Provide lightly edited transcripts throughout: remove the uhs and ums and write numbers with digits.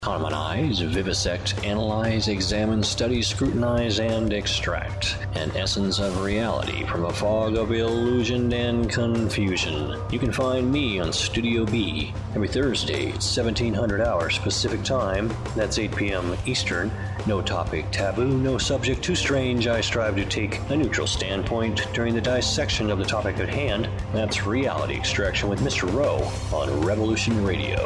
Harmonize, vivisect, analyze, examine, study, scrutinize, and extract an essence of reality from a fog of illusion and confusion. You can find me on Studio B every Thursday at 1700 hours Pacific Time. That's 8 p.m. Eastern. No topic taboo, no subject too strange. I strive to take a neutral standpoint during the dissection of the topic at hand. That's Reality Extraction with Mr. Rowe on Revolution Radio.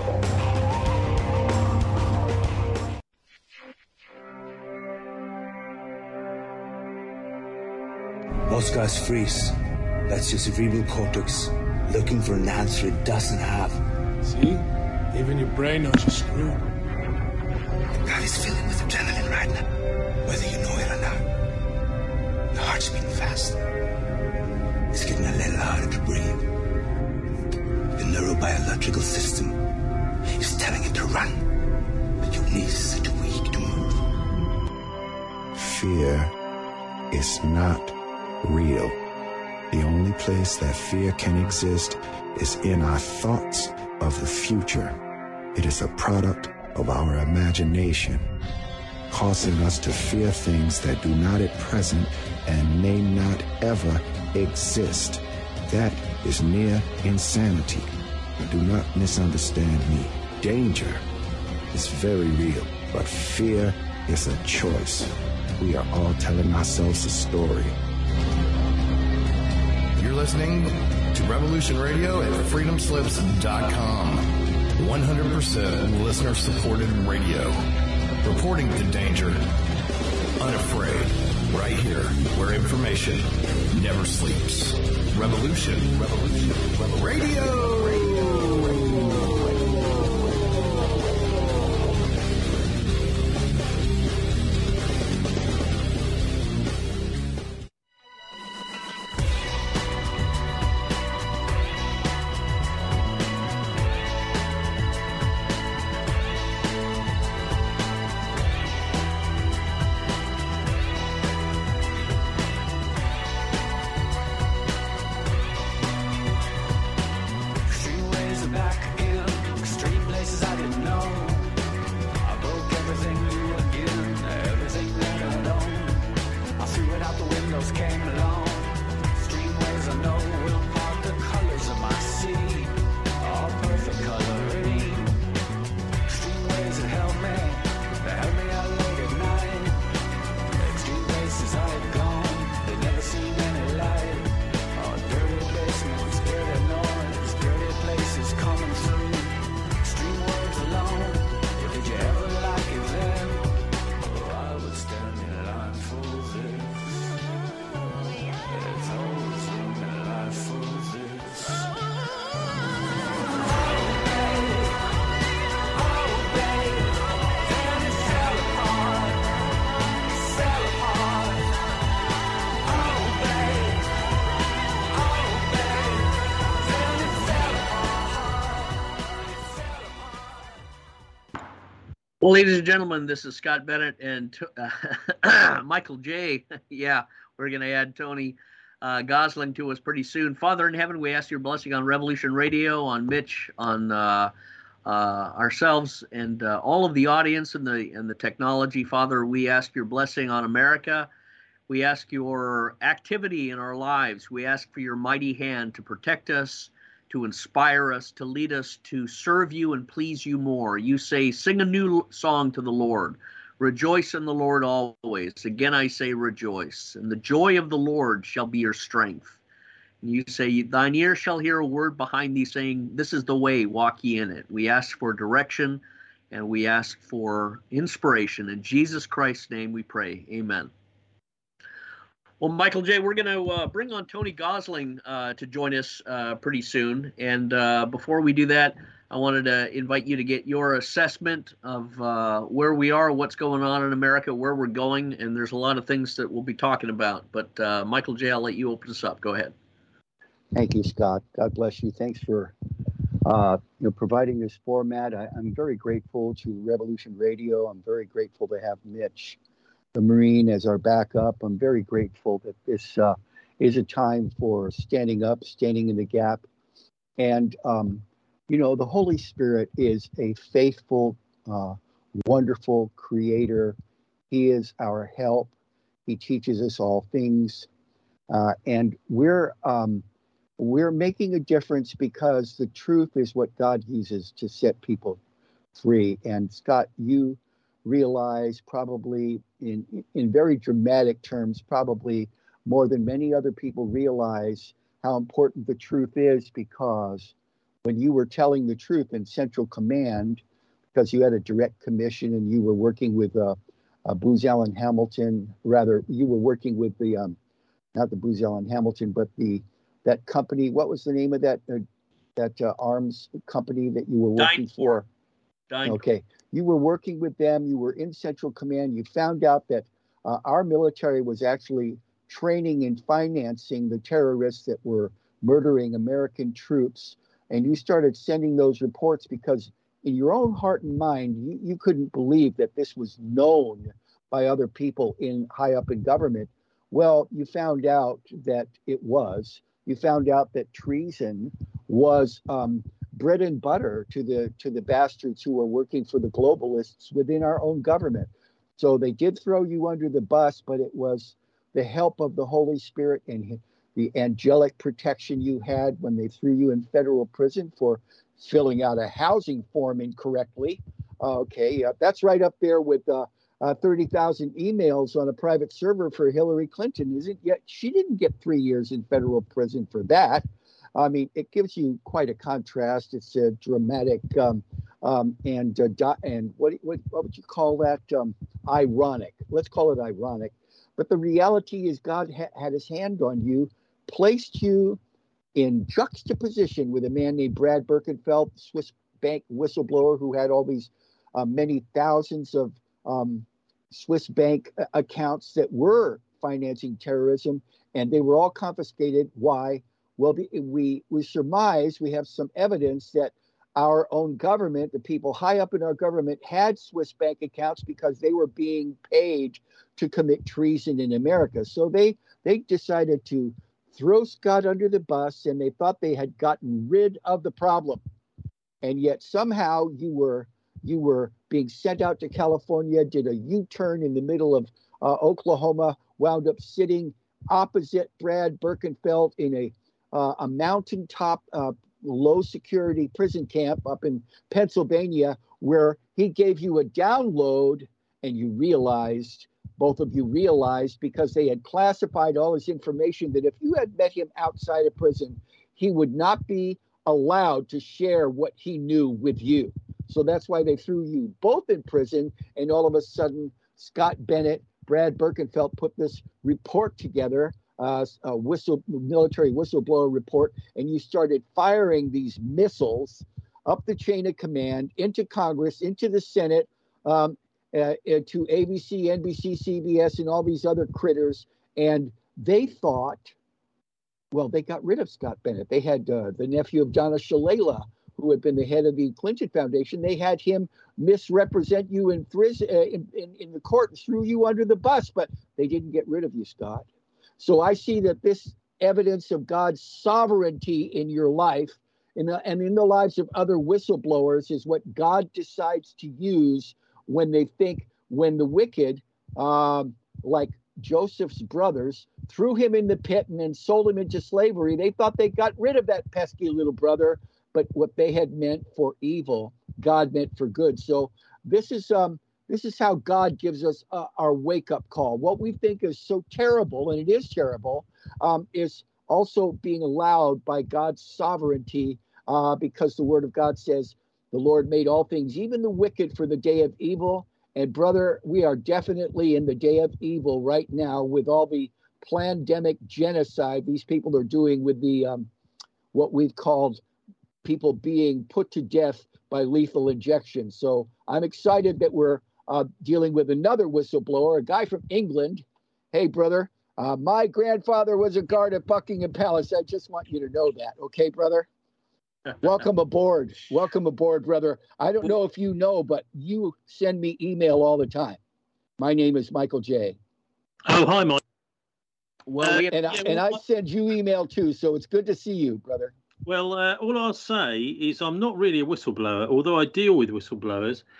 Most guys freeze. That's your cerebral cortex looking for an answer it doesn't have. See? Even your brain knows you're screwed. The body's filling with adrenaline right now, whether you know it or not. Your heart's beating fast. It's getting a little harder to breathe. The neurobiological system is telling it to run, but your knees are too weak to move. Fear is not real. The only place that fear can exist is in our thoughts of the future. It is a product of our imagination, causing us to fear things that do not at present and may not ever exist. That is near insanity. Do not misunderstand me. Danger is very real, but fear is a choice. We are all telling ourselves a story. You're listening to Revolution Radio at freedomslips.com. 100% listener-supported radio. Reporting to danger. Unafraid. Right here, where information never sleeps. Revolution Radio. Well, ladies and gentlemen, this is Scott Bennett and Michael J. Yeah, we're going to add Tony Gosling to us pretty soon. Father in heaven, we ask your blessing on Revolution Radio, on Mitch, on ourselves, and all of the audience and the technology. Father, we ask your blessing on America. We ask your activity in our lives. We ask for your mighty hand to protect us, to inspire us, to lead us, to serve you and please you more. You say, sing a new song to the Lord. Rejoice in the Lord always. Again, I say rejoice. And the joy of the Lord shall be your strength. And you say, thine ear shall hear a word behind thee saying, this is the way, walk ye in it. We ask for direction and we ask for inspiration. In Jesus Christ's name we pray. Amen. Well, Michael J., we're going to bring on Tony Gosling to join us pretty soon. And before we do that, I wanted to invite you to get your assessment of where we are, what's going on in America, where we're going. And there's a lot of things that we'll be talking about. But Michael J., I'll let you open us up. Go ahead. Thank you, Scott. God bless you. Thanks for providing this format. I'm very grateful to Revolution Radio. I'm very grateful to have Mitch, the Marine, as our backup. I'm very grateful that this is a time for standing up, standing in the gap. And, the Holy Spirit is a faithful wonderful creator. He is our help. He teaches us all things. And we're making a difference because the truth is what God uses to set people free. And Scott, you realize probably in very dramatic terms, probably more than many other people realize how important the truth is, because when you were telling the truth in Central Command, because you had a direct commission and you were working with Booz Allen Hamilton, rather you were working with the not the Booz Allen Hamilton, but that company. What was the name of that arms company that you were working for? Okay, you were working with them. You were in Central Command. You found out that our military was actually training and financing the terrorists that were murdering American troops. And you started sending those reports because in your own heart and mind, you couldn't believe that this was known by other people high up in government. Well, you found out that it was. You found out that treason was bread and butter to the bastards who were working for the globalists within our own government. So they did throw you under the bus, but it was the help of the Holy Spirit and the angelic protection you had when they threw you in federal prison for filling out a housing form incorrectly. That's right up there with 30,000 emails on a private server for Hillary Clinton, isn't yet? She didn't get 3 years in federal prison for that. I mean, it gives you quite a contrast. It's a dramatic and what would you call that? Ironic. Let's call it ironic. But the reality is God had his hand on you, placed you in juxtaposition with a man named Brad Birkenfeld, Swiss bank whistleblower who had all these many thousands of Swiss bank accounts that were financing terrorism, and they were all confiscated. Why? Well, we surmise, we have some evidence that our own government, the people high up in our government, had Swiss bank accounts because they were being paid to commit treason in America. So they decided to throw Scott under the bus, and they thought they had gotten rid of the problem. And yet somehow you were being sent out to California, did a U-turn in the middle of Oklahoma, wound up sitting opposite Brad Birkenfeld in a mountaintop, low security prison camp up in Pennsylvania, where he gave you a download, and you realized, both of you realized, because they had classified all his information, that if you had met him outside of prison, he would not be allowed to share what he knew with you. So that's why they threw you both in prison. And all of a sudden, Scott Bennett, Brad Birkenfeld put this report together, a military whistleblower report, and you started firing these missiles up the chain of command into Congress, into the Senate, to ABC, NBC, CBS, and all these other critters. And they thought, well, they got rid of Scott Bennett. They had the nephew of Donna Shalala, who had been the head of the Clinton Foundation. They had him misrepresent you in the court and threw you under the bus, but they didn't get rid of you, Scott. So I see that this evidence of God's sovereignty in your life and in the lives of other whistleblowers is what God decides to use when the wicked, like Joseph's brothers, threw him in the pit and then sold him into slavery. They thought they got rid of that pesky little brother, but what they had meant for evil, God meant for good. So this is how God gives us our wake-up call. What we think is so terrible, and it is terrible, is also being allowed by God's sovereignty, because the Word of God says, the Lord made all things, even the wicked, for the day of evil. And brother, we are definitely in the day of evil right now with all the pandemic genocide these people are doing with the what we've called people being put to death by lethal injection. So I'm excited that we're dealing with another whistleblower, a guy from England. Hey, brother, my grandfather was a guard at Buckingham Palace. I just want you to know that. Okay, brother? Welcome aboard. Welcome aboard, brother. I don't know if you know, but you send me email all the time. My name is Michael J. Oh, hi, Mike. Well, I send you email too, so it's good to see you, brother. Well, all I'll say is I'm not really a whistleblower, although I deal with whistleblowers.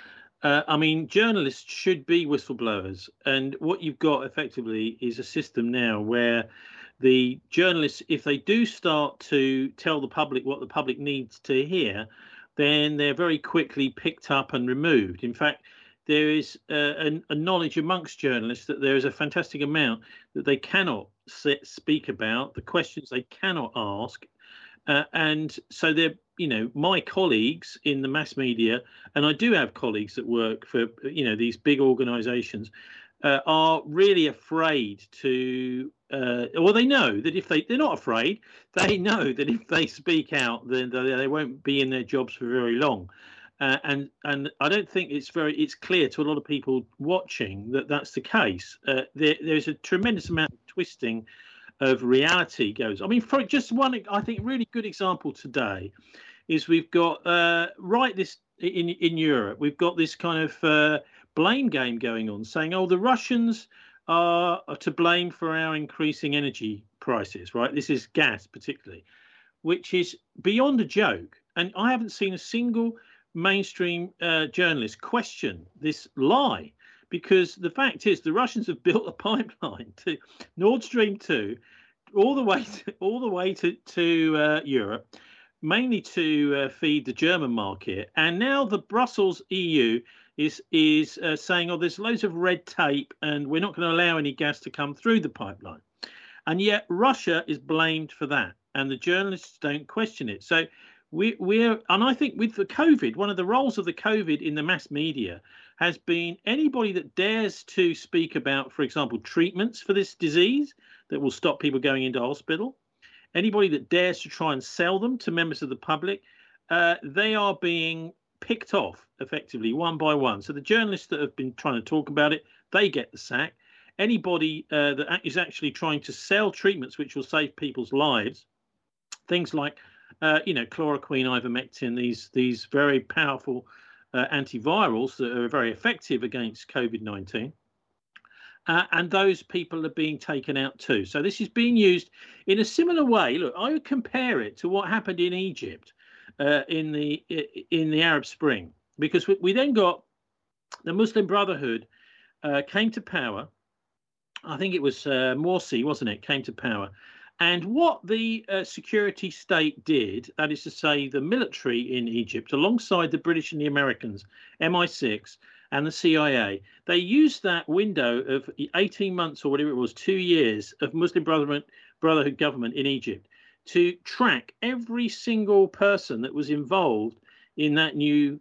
I mean, journalists should be whistleblowers. And what you've got effectively is a system now where the journalists, if they do start to tell the public what the public needs to hear, then they're very quickly picked up and removed. In fact, there is a knowledge amongst journalists that there is a fantastic amount that they cannot speak about, the questions they cannot ask. And so they're, you know, my colleagues in the mass media, and I do have colleagues that work for, you know, these big organizations, are really afraid to, well, they know that if they're not afraid, they know that if they speak out, then they won't be in their jobs for very long. And I don't think it's clear to a lot of people watching that that's the case. There's a tremendous amount of twisting of reality goes. I mean, for just one, I think really good example today is we've got this in Europe, we've got this kind of blame game going on, saying, oh, the Russians are to blame for our increasing energy prices, right? This is gas particularly, which is beyond a joke. And I haven't seen a single mainstream journalist question this lie, because the fact is the Russians have built a pipeline to Nord Stream 2 all the way to Europe, mainly to feed the German market. And now the Brussels EU is saying, oh, there's loads of red tape and we're not going to allow any gas to come through the pipeline. And yet Russia is blamed for that, and the journalists don't question it. So and I think with the COVID, one of the roles of the COVID in the mass media has been anybody that dares to speak about, for example, treatments for this disease that will stop people going into hospital, anybody that dares to try and sell them to members of the public, they are being picked off effectively one by one. So the journalists that have been trying to talk about it, they get the sack. Anybody that is actually trying to sell treatments which will save people's lives, things like chloroquine, ivermectin, these very powerful antivirals that are very effective against COVID-19. And those people are being taken out too. So this is being used in a similar way. Look, I would compare it to what happened in Egypt in the Arab Spring, because we then got the Muslim Brotherhood came to power. I think it was Morsi, wasn't it, came to power. And what the security state did, that is to say the military in Egypt, alongside the British and the Americans, MI6 and the CIA, they used that window of 18 months or whatever it was, 2 years of Muslim Brotherhood government in Egypt to track every single person that was involved in that new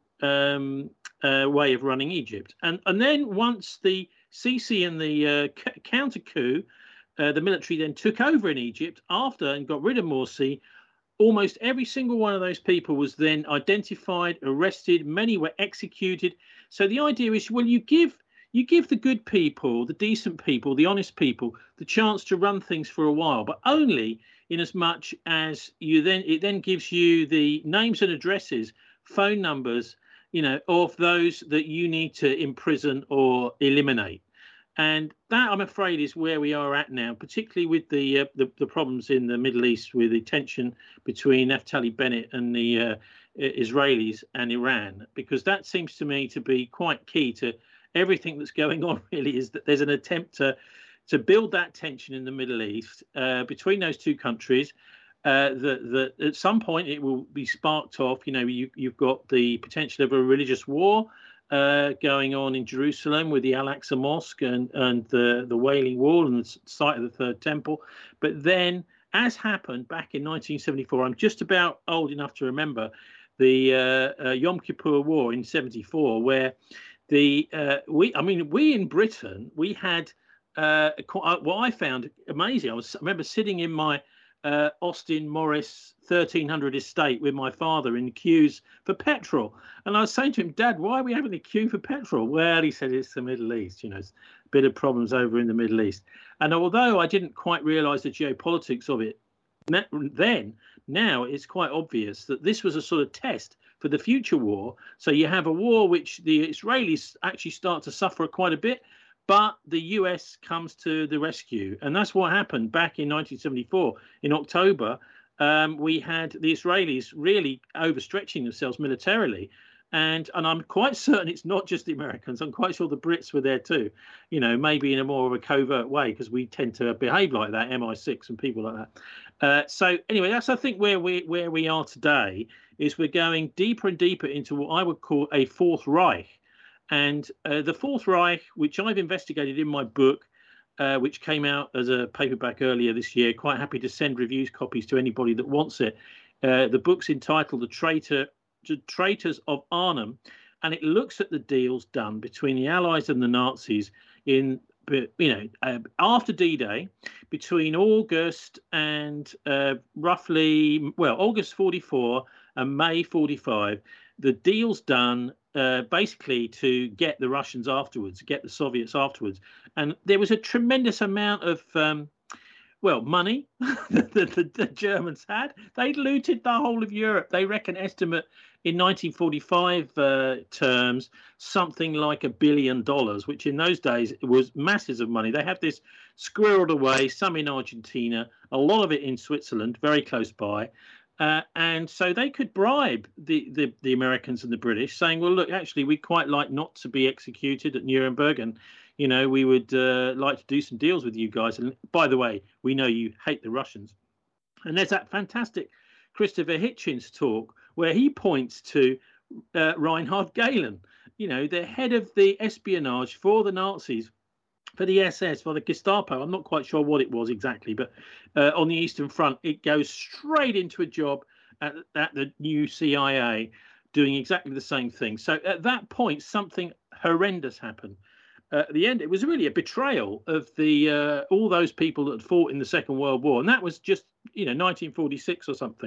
way of running Egypt. And then once the Sisi and the counter coup, the military then took over in Egypt after and got rid of Morsi, almost every single one of those people was then identified, arrested, many were executed. So the idea is, well, you give the good people, the decent people, the honest people, the chance to run things for a while, but only in as much as it then gives you the names and addresses, phone numbers, of those that you need to imprison or eliminate. And that, I'm afraid, is where we are at now, particularly with the problems in the Middle East, with the tension between Naftali Bennett and the Israelis and Iran, because that seems to me to be quite key to everything that's going on, really, is that there's an attempt to build that tension in the Middle East between those two countries, that at some point it will be sparked off. You've got the potential of a religious war going on in Jerusalem with the Al-Aqsa Mosque and the Wailing Wall and the site of the Third Temple. But then, as happened back in 1974, I'm just about old enough to remember the Yom Kippur War in 74, where we in Britain, we had what I found amazing. I remember sitting in my Austin Morris 1300 estate with my father in queues for petrol, and I was saying to him, Dad, why are we having a queue for petrol? Well, he said, it's the Middle East, it's a bit of problems over in the Middle East. And although I didn't quite realize the geopolitics of it then, now it's quite obvious that this was a sort of test for the future war. So you have a war which the Israelis actually start to suffer quite a bit, but the US comes to the rescue. And that's what happened back in 1974. In October, we had the Israelis really overstretching themselves militarily And I'm quite certain it's not just the Americans. I'm quite sure the Brits were there too, maybe in a more of a covert way, because we tend to behave like that, MI6 and people like that. So anyway, that's, I think, where we are today, is we're going deeper and deeper into what I would call a Fourth Reich. And the Fourth Reich, which I've investigated in my book, which came out as a paperback earlier this year, quite happy to send reviews copies to anybody that wants it. The book's entitled The Traitors of Arnhem, and it looks at the deals done between the Allies and the Nazis in, after D-Day, between August and August 44 and May 45. The deals done basically to get the Russians afterwards, get the Soviets afterwards. And there was a tremendous amount of money that the Germans had. They looted the whole of Europe. They reckon estimate in 1945 terms, something like $1 billion, which in those days was masses of money. They had this squirreled away, some in Argentina, a lot of it in Switzerland, very close by. And so they could bribe the Americans and the British, saying, well, look, actually, we'd quite like not to be executed at Nuremberg, and we would like to do some deals with you guys. And by the way, we know you hate the Russians. And there's that fantastic Christopher Hitchens talk where he points to Reinhard Gehlen, the head of the espionage for the Nazis, for the SS, for the Gestapo. I'm not quite sure what it was exactly, but on the Eastern Front, it goes straight into a job at the new CIA doing exactly the same thing. So at that point, something horrendous happened. At the end, it was really a betrayal of the all those people that had fought in the Second World War, and that was just 1946 or something.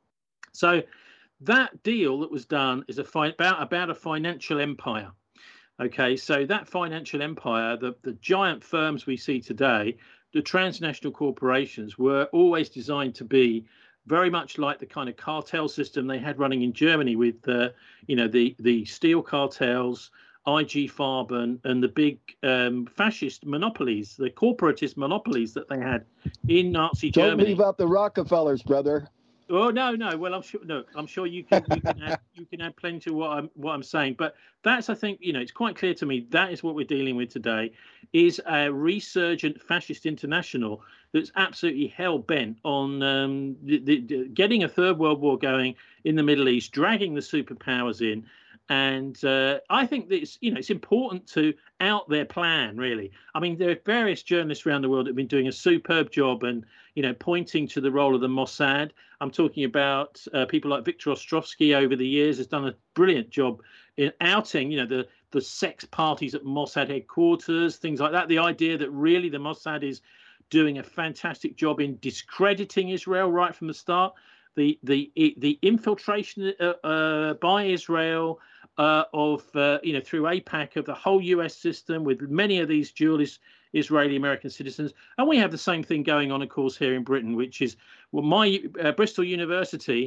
So that deal that was done is about a financial empire. Okay, so that financial empire, the giant firms we see today, the transnational corporations, were always designed to be very much like the kind of cartel system they had running in Germany with the steel cartels, IG Farben, and the big fascist monopolies, the corporatist monopolies that they had in Nazi Germany. Don't leave out the Rockefellers, brother. Oh no! Well, I'm sure you can add plenty to what I'm saying. But that's, I think, it's quite clear to me that is what we're dealing with today, is a resurgent fascist international that's absolutely hell bent on getting a third world war going in the Middle East, dragging the superpowers in. And I think that it's important to out their plan, really. I mean, there are various journalists around the world that have been doing a superb job and, pointing to the role of the Mossad. I'm talking about people like Victor Ostrovsky over the years has done a brilliant job in outing, the sex parties at Mossad headquarters, things like that. The idea that really the Mossad is doing a fantastic job in discrediting Israel right from the start. The infiltration by Israel through AIPAC of the whole US system with many of these dual Israeli American citizens. And we have the same thing going on, of course, here in Britain, which is my Bristol University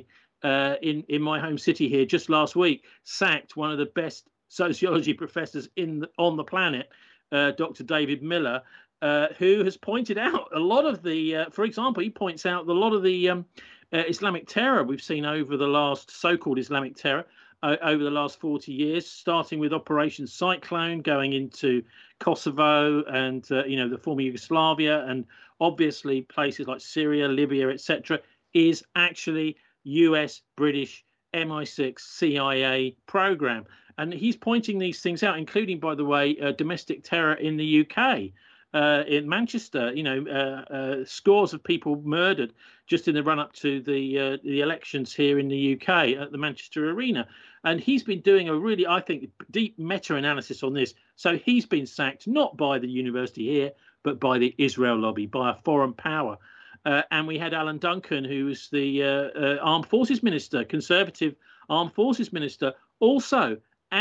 in my home city here just last week sacked one of the best sociology professors on the planet, Dr. David Miller, who has pointed out a lot of the, for example, he points out a lot of the Islamic terror we've seen over the last so-called Islamic terror over the last 40 years, starting with Operation Cyclone, going into Kosovo and the former Yugoslavia, and obviously places like Syria, Libya, etc., is actually US, British, MI6, CIA program. And he's pointing these things out, including, by the way, domestic terror in the UK. In Manchester, scores of people murdered just in the run-up to the elections here in the UK at the Manchester Arena. And he's been doing a really, I think, deep meta-analysis on this. So he's been sacked not by the university here, but by the Israel lobby, by a foreign power. And we had Alan Duncan, who was the Armed Forces Minister, Conservative Armed Forces Minister, also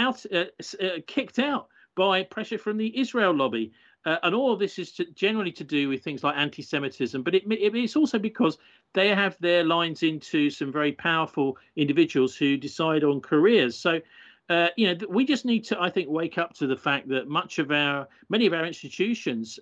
kicked out by pressure from the Israel lobby. And all of this is generally to do with things like anti-Semitism, but it's also because they have their lines into some very powerful individuals who decide on careers. So, we just need to, I think, wake up to the fact that many of our institutions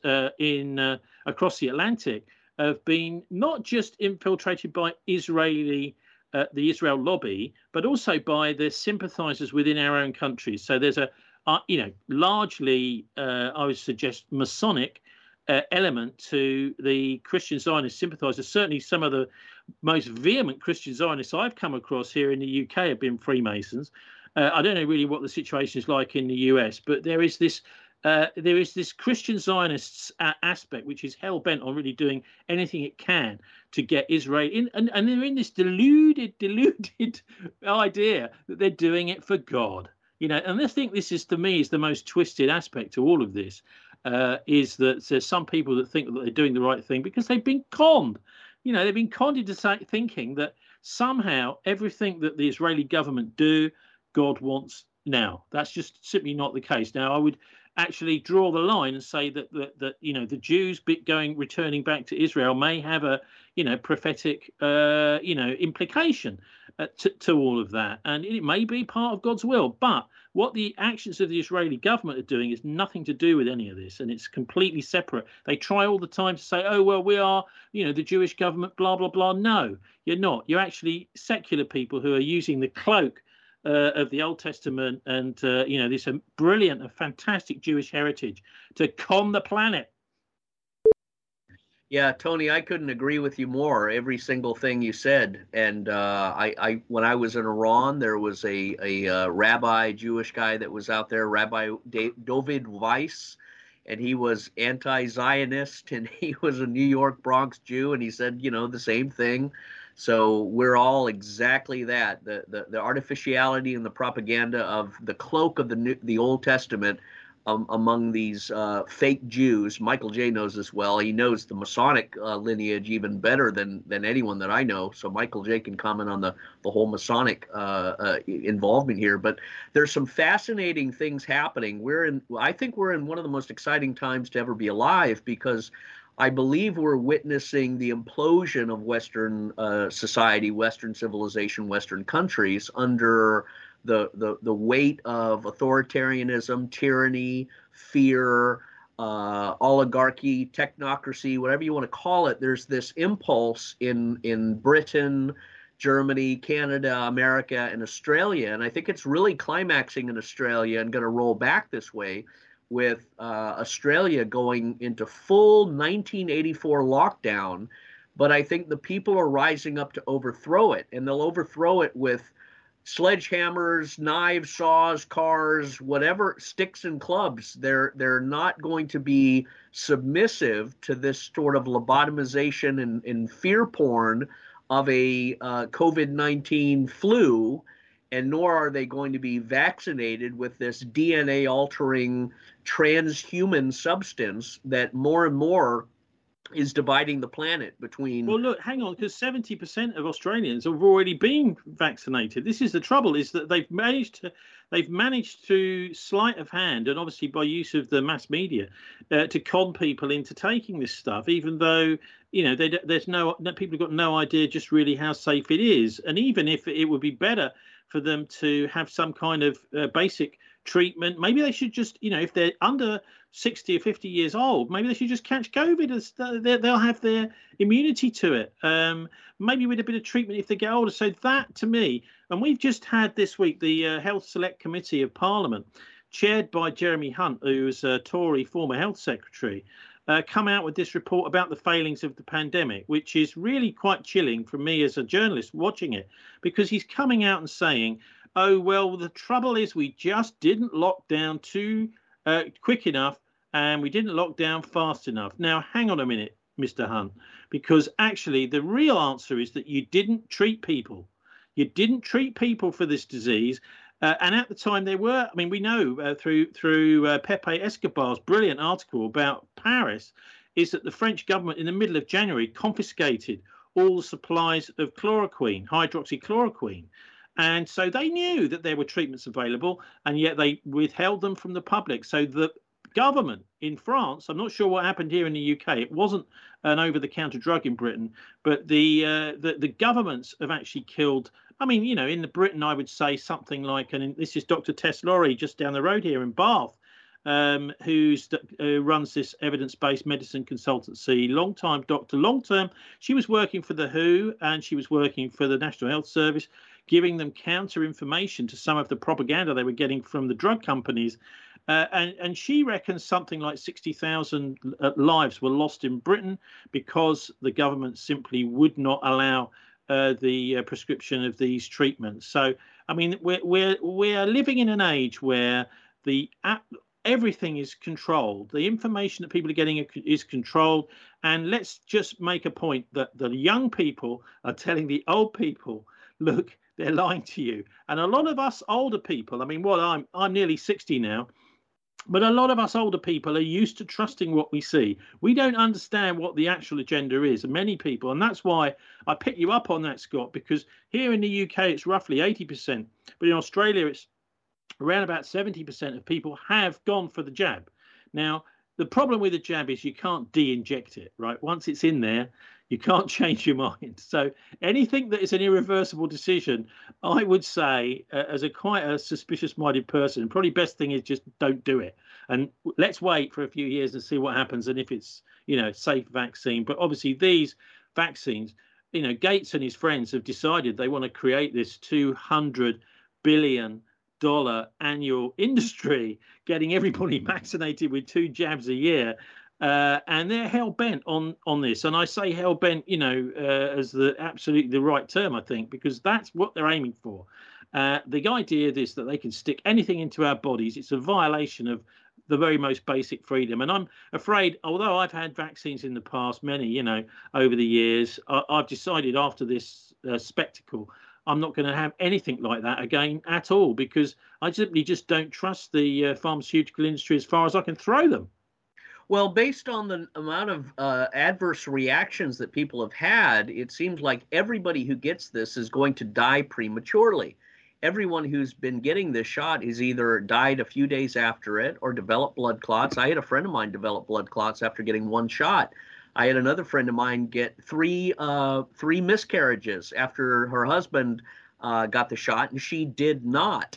across the Atlantic have been not just infiltrated by Israeli the Israel lobby, but also by the sympathizers within our own countries. So there's a, largely, I would suggest, Masonic element to the Christian Zionist sympathizers. Certainly some of the most vehement Christian Zionists I've come across here in the UK have been Freemasons. I don't know really what the situation is like in the US, but there is this Christian Zionists aspect which is hell bent on really doing anything it can to get Israel in, and they're in this deluded idea that they're doing it for God, and I think this is, to me, is the most twisted aspect to all of this, is that there's some people that think that they're doing the right thing because they've been conned. They've been conned into thinking that somehow everything that the Israeli government do, God wants now. That's just simply not the case. Now, I would actually draw the line and say that the Jews returning back to Israel may have a prophetic implication to all of that, and it may be part of God's will. But what the actions of the Israeli government are doing is nothing to do with any of this, and it's completely separate. They try all the time to say, oh well, we are the Jewish government, blah blah blah. No, you're not. You're actually secular people who are using the cloak of the Old Testament and this brilliant and fantastic Jewish heritage to con the planet. Yeah, Tony, I couldn't agree with you more. Every single thing you said. And I when I was in Iran, there was a rabbi, Jewish guy that was out there, Rabbi David Weiss, and he was anti-Zionist, and he was a New York Bronx Jew, and he said, the same thing. So we're all exactly that. The artificiality and the propaganda of the cloak of the Old Testament among these fake Jews. Michael J. knows this well. He knows the Masonic lineage even better than anyone that I know. So Michael J. can comment on the whole Masonic involvement here. But there's some fascinating things happening. I think we're in one of the most exciting times to ever be alive, because I believe we're witnessing the implosion of Western society, Western civilization, Western countries under the weight of authoritarianism, tyranny, fear, oligarchy, technocracy, whatever you want to call it. There's this impulse in Britain, Germany, Canada, America, and Australia, and I think it's really climaxing in Australia and going to roll back this way, with Australia going into full 1984 lockdown. But I think the people are rising up to overthrow it, and they'll overthrow it with sledgehammers, knives, saws, cars, whatever, sticks and clubs. They're not going to be submissive to this sort of lobotomization and fear porn of a COVID-19 flu, and nor are they going to be vaccinated with this DNA-altering transhuman substance that more and more is dividing the planet between... Well, look, hang on, because 70% of Australians have already been vaccinated. This is the trouble, is that they've managed to sleight of hand, and obviously by use of the mass media, to con people into taking this stuff, even though people have got no idea just really how safe it is. And even if it would be better for them to have some kind of basic treatment, maybe they should just, if they're under 60 or 50 years old, maybe they should just catch COVID, as they'll have their immunity to it. Maybe with a bit of treatment if they get older. So that, to me, and we've just had this week the Health Select Committee of Parliament, chaired by Jeremy Hunt, who was a Tory former health secretary, come out with this report about the failings of the pandemic, which is really quite chilling for me as a journalist watching it, because he's coming out and saying, oh, well, the trouble is we just didn't lock down too quick enough, and we didn't lock down fast enough. Now, hang on a minute, Mr. Hunt, because actually the real answer is that you didn't treat people. You didn't treat people for this disease. And at the time they were, I mean, we know through Pepe Escobar's brilliant article about Paris, is that the French government in the middle of January confiscated all the supplies of chloroquine, hydroxychloroquine. And so they knew that there were treatments available, and yet they withheld them from the public. So the government in France, I'm not sure what happened here in the UK, it wasn't an over-the-counter drug in Britain, but the governments have actually killed, I mean, in the Britain, I would say something like, and this is Dr. Tess Laurie just down the road here in Bath, who runs this evidence-based medicine consultancy, long-time doctor, long-term. She was working for the WHO and she was working for the National Health Service, giving them counter information to some of the propaganda they were getting from the drug companies. And she reckons something like 60,000 lives were lost in Britain because the government simply would not allow the prescription of these treatments. So, I mean, we're living in an age where everything is controlled. The information that people are getting is controlled. And let's just make a point that the young people are telling the old people, look, they're lying to you. And a lot of us older people, I mean, well, I'm nearly 60 now, but a lot of us older people are used to trusting what we see. We don't understand what the actual agenda is, and many people, and that's why I pick you up on that, Scott, because here in the UK, it's roughly 80%, but in Australia, it's around about 70% of people have gone for the jab. Now, the problem with the jab is you can't de-inject it, right? Once it's in there, you can't change your mind. So anything that is an irreversible decision, I would say, as quite a suspicious-minded person, probably best thing is just don't do it. And let's wait for a few years and see what happens and if it's, safe vaccine. But obviously these vaccines, Gates and his friends have decided they want to create this $200 billion annual industry, getting everybody vaccinated with 2 jabs a year. And they're hell-bent on this. And I say hell-bent, as absolutely the right term, I think, because that's what they're aiming for. The idea is that they can stick anything into our bodies. It's a violation of the very most basic freedom. And I'm afraid, although I've had vaccines in the past, many, over the years, I've decided after this spectacle, I'm not going to have anything like that again at all, because I simply just don't trust the pharmaceutical industry as far as I can throw them. Well, based on the amount of adverse reactions that people have had, it seems like everybody who gets this is going to die prematurely. Everyone who's been getting this shot has either died a few days after it or developed blood clots. I had a friend of mine develop blood clots after getting 1 shot. I had another friend of mine get three miscarriages after her husband got the shot, and she did not.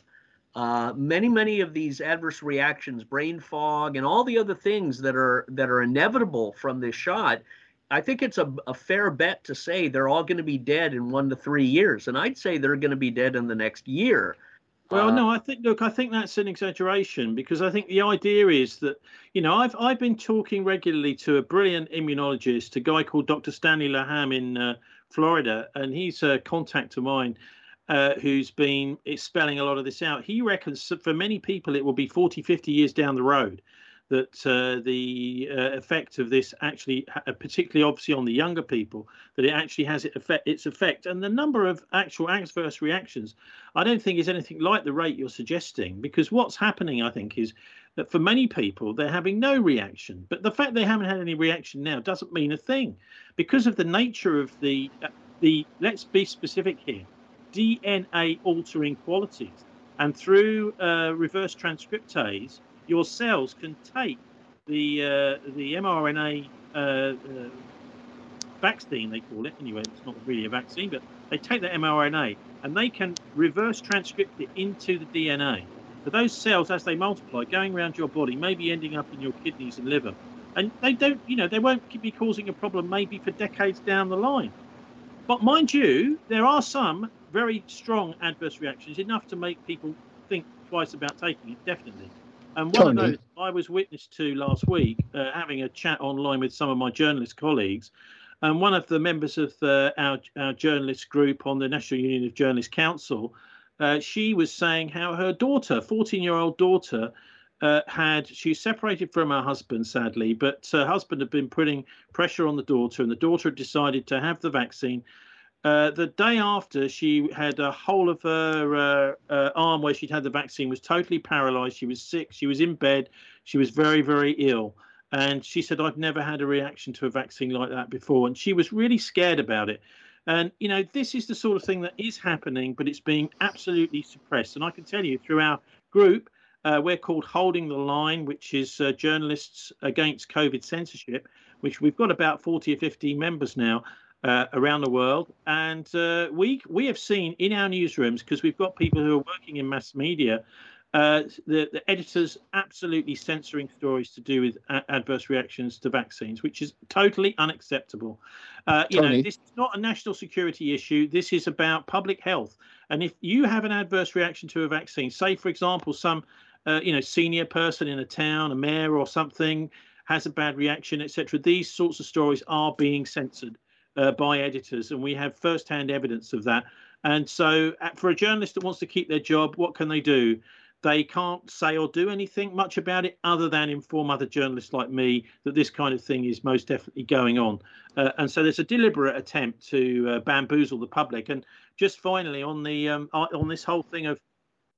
Many of these adverse reactions, brain fog, and all the other things that are inevitable from this shot, I think it's a fair bet to say they're all going to be dead in 1 to 3 years, and I'd say they're going to be dead in the next year. Well, no, I think that's an exaggeration, because I think the idea is that, I've been talking regularly to a brilliant immunologist, a guy called Dr. Stanley Laham in Florida, and he's a contact of mine who's been spelling a lot of this out. He reckons for many people it will be 40, 50 years down the road that the effect of this actually, particularly obviously on the younger people, that it actually has its effect. And the number of actual adverse reactions, I don't think is anything like the rate you're suggesting, because what's happening, I think, is that for many people, they're having no reaction. But the fact they haven't had any reaction now doesn't mean a thing, because of the nature of the let's be specific here, DNA altering qualities. And through reverse transcriptase, your cells can take the mRNA vaccine, they call it. Anyway, it's not really a vaccine, but they take the mRNA and they can reverse transcript it into the DNA. So those cells, as they multiply, going around your body, maybe ending up in your kidneys and liver. And they don't, they won't be causing a problem maybe for decades down the line. But mind you, there are some very strong adverse reactions, enough to make people think twice about taking it, definitely. And one of those I was witness to last week, having a chat online with some of my journalist colleagues. And one of the members of our journalist group on the National Union of Journalists Council, she was saying how her daughter, 14-year-old daughter, she's separated from her husband, sadly, but her husband had been putting pressure on the daughter, and the daughter had decided to have the vaccine. The day after, she had a whole of her arm where she'd had the vaccine was totally paralyzed. She was sick. She was in bed. She was very, very ill. And she said, I've never had a reaction to a vaccine like that before. And she was really scared about it. And, this is the sort of thing that is happening, but it's being absolutely suppressed. And I can tell you through our group, we're called Holding the Line, which is Journalists Against COVID Censorship, which we've got about 40 or 50 members now. Around the world, and we have seen in our newsrooms, because we've got people who are working in mass media, the editors absolutely censoring stories to do with adverse reactions to vaccines, which is totally unacceptable. You know, this is not a national security issue. This is about public health. And if you have an adverse reaction to a vaccine, say, for example, some senior person in a town, a mayor or something, has a bad reaction, etc., these sorts of stories are being censored by editors, and we have first-hand evidence of that. And so for a journalist that wants to keep their job, what can they do? They can't say or do anything much about it other than inform other journalists like me that this kind of thing is most definitely going on. And so there's a deliberate attempt to bamboozle the public. And just finally on the on this whole thing of,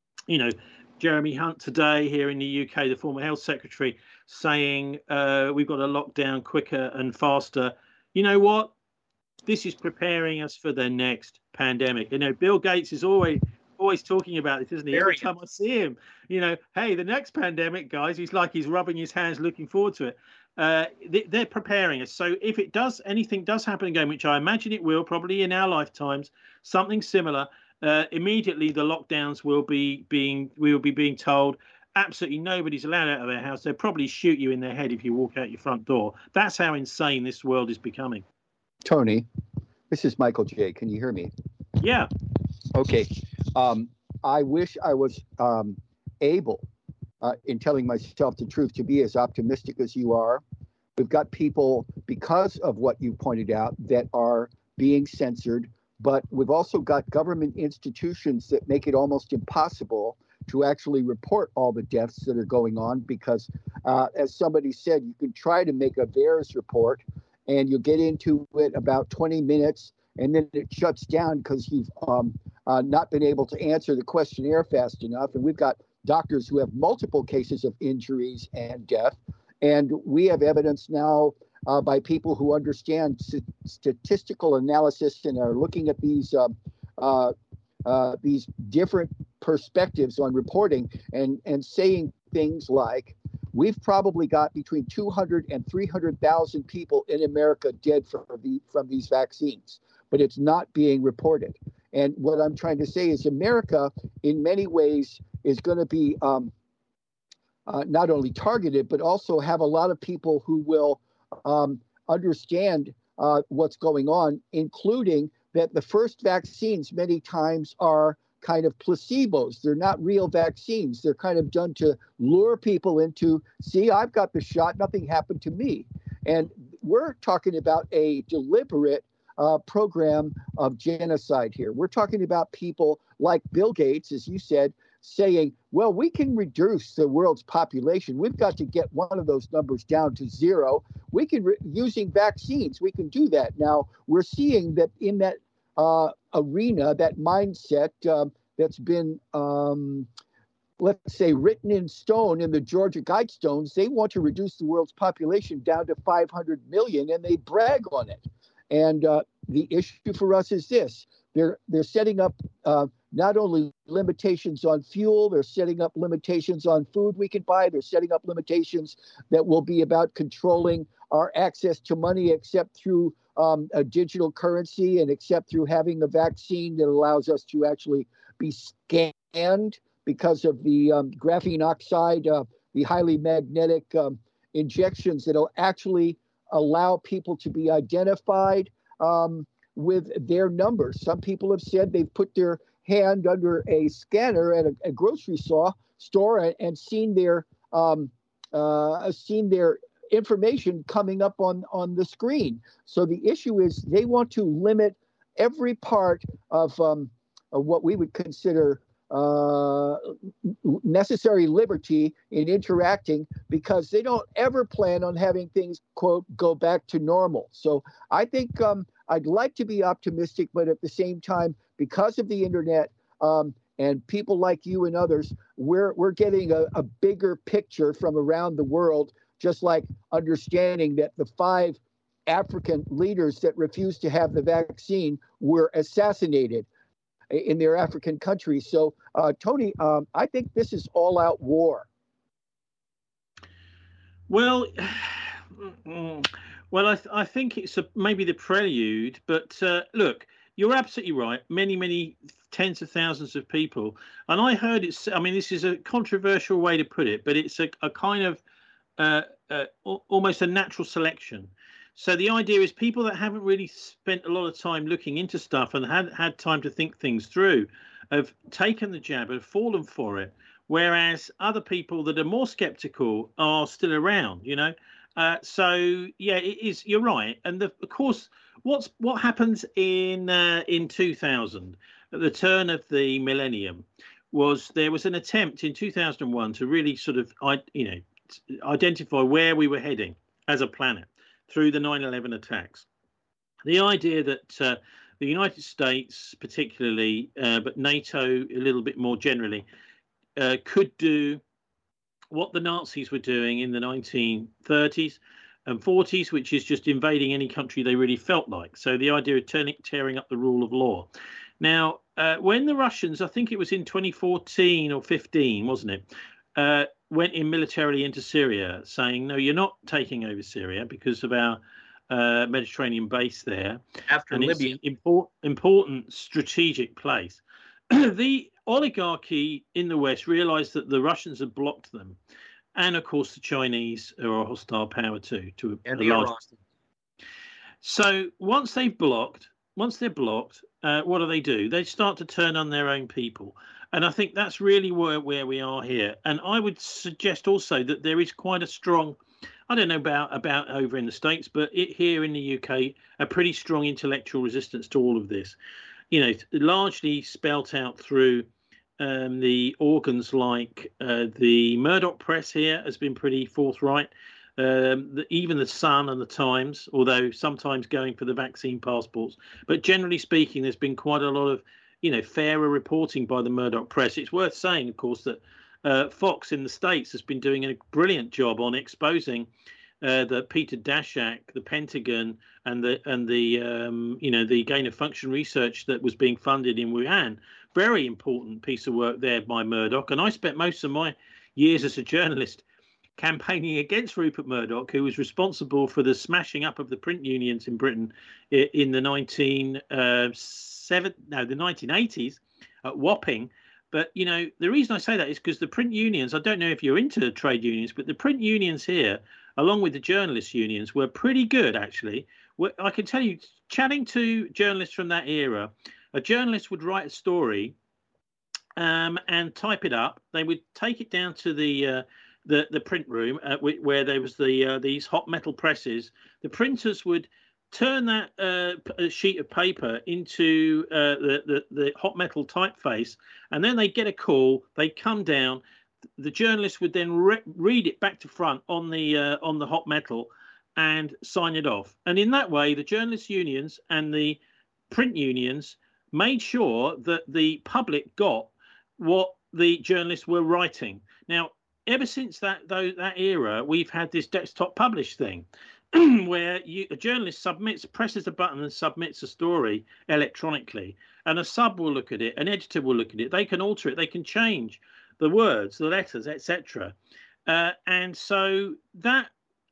Jeremy Hunt today here in the UK, the former health secretary, saying we've got to lock down quicker and faster. You know what? This is preparing us for the next pandemic. Bill Gates is always talking about this, isn't he? Every time I see him, hey, the next pandemic, guys, he's rubbing his hands, looking forward to it. They're preparing us. So if anything does happen again, which I imagine it will, probably in our lifetimes, something similar, immediately the lockdowns we will be being told absolutely nobody's allowed out of their house. They'll probably shoot you in the head if you walk out your front door. That's how insane this world is becoming. Tony, this is Michael J. Can you hear me? Yeah. Okay. I wish I was able, in telling myself the truth, to be as optimistic as you are. We've got people, because of what you pointed out, that are being censored, but we've also got government institutions that make it almost impossible to actually report all the deaths that are going on because, as somebody said, you can try to make a VAERS report and you'll get into it about 20 minutes and then it shuts down because you've not been able to answer the questionnaire fast enough. And we've got doctors who have multiple cases of injuries and death. And we have evidence now by people who understand statistical analysis and are looking at these different perspectives on reporting and saying things like, we've probably got between 200 and 300,000 people in America dead from these vaccines, but it's not being reported. And what I'm trying to say is America, in many ways, is going to be not only targeted, but also have a lot of people who will understand what's going on, including that the first vaccines many times are kind of placebos. They're not real vaccines. They're kind of done to lure people into, see, I've got the shot, nothing happened to me. And we're talking about a deliberate program of genocide here. We're talking about people like Bill Gates, as you said, saying, well, we can reduce the world's population. We've got to get one of those numbers down to zero. We can, using vaccines, we can do that. Now, we're seeing that in that arena, that mindset that's been, let's say, written in stone in the Georgia Guidestones, they want to reduce the world's population down to 500 million, and they brag on it. And the issue for us is this. They're setting up not only limitations on fuel, they're setting up limitations on food we can buy, they're setting up limitations that will be about controlling our access to money except through a digital currency and except through having a vaccine that allows us to actually be scanned because of the graphene oxide, the highly magnetic injections that'll actually allow people to be identified with their numbers. Some people have said they've put their hand under a scanner at a grocery store and seen their information coming up on the screen. So the issue is they want to limit every part of what we would consider necessary liberty in interacting because they don't ever plan on having things, quote, go back to normal. So I think I'd like to be optimistic, but at the same time, because of the internet and people like you and others, we're getting a bigger picture from around the world, just like understanding that the 5 African leaders that refused to have the vaccine were assassinated in their African countries. So, Tony, I think this is all-out war. Well, I think it's maybe the prelude. But look, you're absolutely right. Many tens of thousands of people. And I heard it's, I mean, this is a controversial way to put it, but it's a kind of almost a natural selection. So the idea is people that haven't really spent a lot of time looking into stuff and had time to think things through have taken the jab, have fallen for it, whereas other people that are more skeptical are still around, you know. So yeah, it is. You're right, and of course, what happens in 2000, at the turn of the millennium, was there was an attempt in 2001 to really sort of identify where we were heading as a planet through the 9/11 attacks. The idea that the United States, particularly, but NATO a little bit more generally, could do what the Nazis were doing in the 1930s and 40s, which is just invading any country they really felt like. So the idea of tearing up the rule of law. Now, when the Russians, I think it was in 2014 or 15, wasn't it, went in militarily into Syria, saying, no, you're not taking over Syria because of our Mediterranean base there. After and Libya. It's an important strategic place. The oligarchy in the West realized that the Russians had blocked them. And, of course, the Chinese are a hostile power too. And the Iran. So once they're blocked, what do? They start to turn on their own people. And I think that's really where we are here. And I would suggest also that there is quite a strong, I don't know about over in the States, but here in the UK, a pretty strong intellectual resistance to all of this. You know, largely spelt out through the organs like the Murdoch press here has been pretty forthright. Even the Sun and the Times, although sometimes going for the vaccine passports. But generally speaking, there's been quite a lot of, fairer reporting by the Murdoch press. It's worth saying, of course, that Fox in the States has been doing a brilliant job on exposing the Peter Daszak, the Pentagon, and the gain of function research that was being funded in Wuhan. Very important piece of work there by Murdoch. And I spent most of my years as a journalist campaigning against Rupert Murdoch, who was responsible for the smashing up of the print unions in Britain in the 1980s at Wapping. But, the reason I say that is because the print unions, I don't know if you're into trade unions, but the print unions here, along with the journalists' unions, were pretty good, actually. I can tell you, chatting to journalists from that era, a journalist would write a story and type it up. They would take it down to the print room where there was these hot metal presses. The printers would turn that sheet of paper into the hot metal typeface, and then they'd get a call. They'd come down. The journalist would then read it back to front on the hot metal and sign it off. And in that way, the journalists' unions and the print unions made sure that the public got what the journalists were writing. Now, ever since that era, we've had this desktop publish thing where a journalist presses a button and submits a story electronically, and a sub will look at it, an editor will look at it, they can alter it, they can change the words, the letters, etc. And so that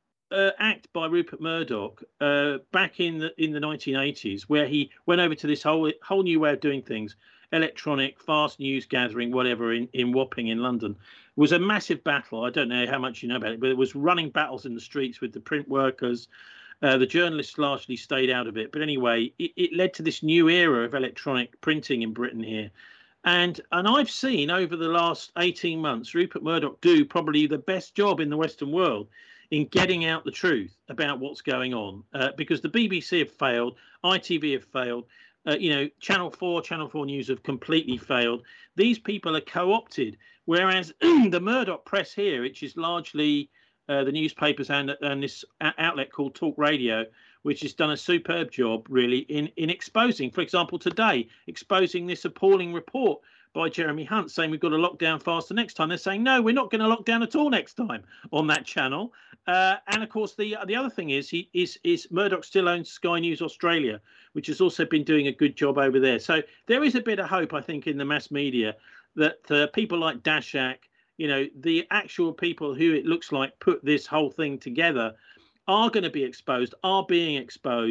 act by Rupert Murdoch back in the 1980s, where he went over to this whole new way of doing things, electronic, fast news gathering, whatever, in Wapping in London, was a massive battle. I don't know how much you know about it, but it was running battles in the streets with the print workers. The journalists largely stayed out of it. But anyway, it led to this new era of electronic printing in Britain here. And I've seen over the last 18 months, Rupert Murdoch do probably the best job in the Western world in getting out the truth about what's going on, because the BBC have failed, ITV have failed, Channel 4 News have completely failed. These people are co-opted, whereas the Murdoch press here, which is largely the newspapers and this outlet called Talk Radio, which has done a superb job, really, in exposing, for example, today, exposing this appalling report by Jeremy Hunt saying we've got to lock down faster next time. They're saying, no, we're not going to lock down at all next time on that channel. And, of course, the other thing is Murdoch still owns Sky News Australia, which has also been doing a good job over there. So there is a bit of hope, I think, in the mass media that people like Daszak, the actual people who it looks like put this whole thing together are going to be exposed, are being exposed.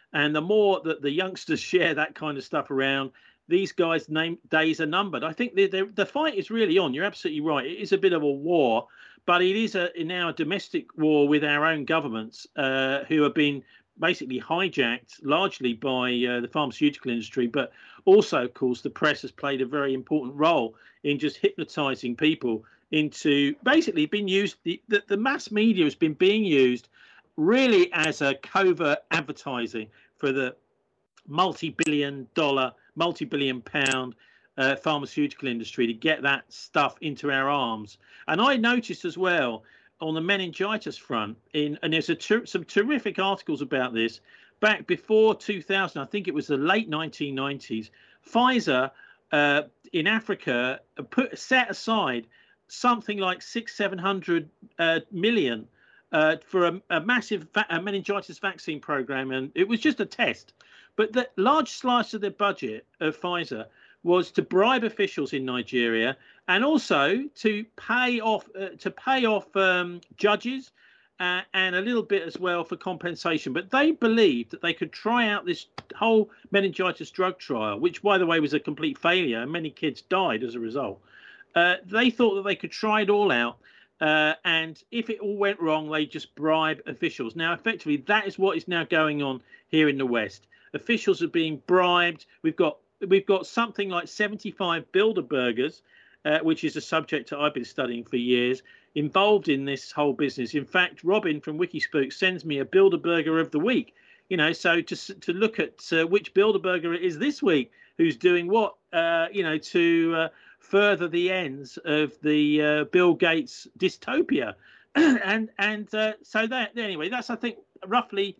And the more that the youngsters share that kind of stuff around, these guys' days are numbered. I think the fight is really on. You're absolutely right. It is a bit of a war, but it is now a domestic war with our own governments who have been basically hijacked largely by the pharmaceutical industry, but also, of course, the press has played a very important role in just hypnotizing people into basically being used. The mass media has been being used really as a covert advertising for the multi-billion pound pharmaceutical industry to get that stuff into our arms. And I noticed as well on the meningitis front, and there's some terrific articles about this, back before 2000, I think it was the late 1990s, Pfizer in Africa set aside something like 600-700 million for a massive meningitis vaccine program, and it was just a test. But the large slice of the budget of Pfizer was to bribe officials in Nigeria and also to pay off judges and a little bit as well for compensation. But they believed that they could try out this whole meningitis drug trial, which, by the way, was a complete failure, and many kids died as a result. They thought that they could try it all out, and if it all went wrong, they just bribe officials. Now, effectively, that is what is now going on here in the West. Officials are being bribed. We've got something like 75 Bilderbergers, which is a subject that I've been studying for years, involved in this whole business. In fact, Robin from Wikispook sends me a Bilderberger of the week. So to look at which Bilderberger it is this week who's doing what, to further the ends of the Bill Gates dystopia, so that anyway, that's I think roughly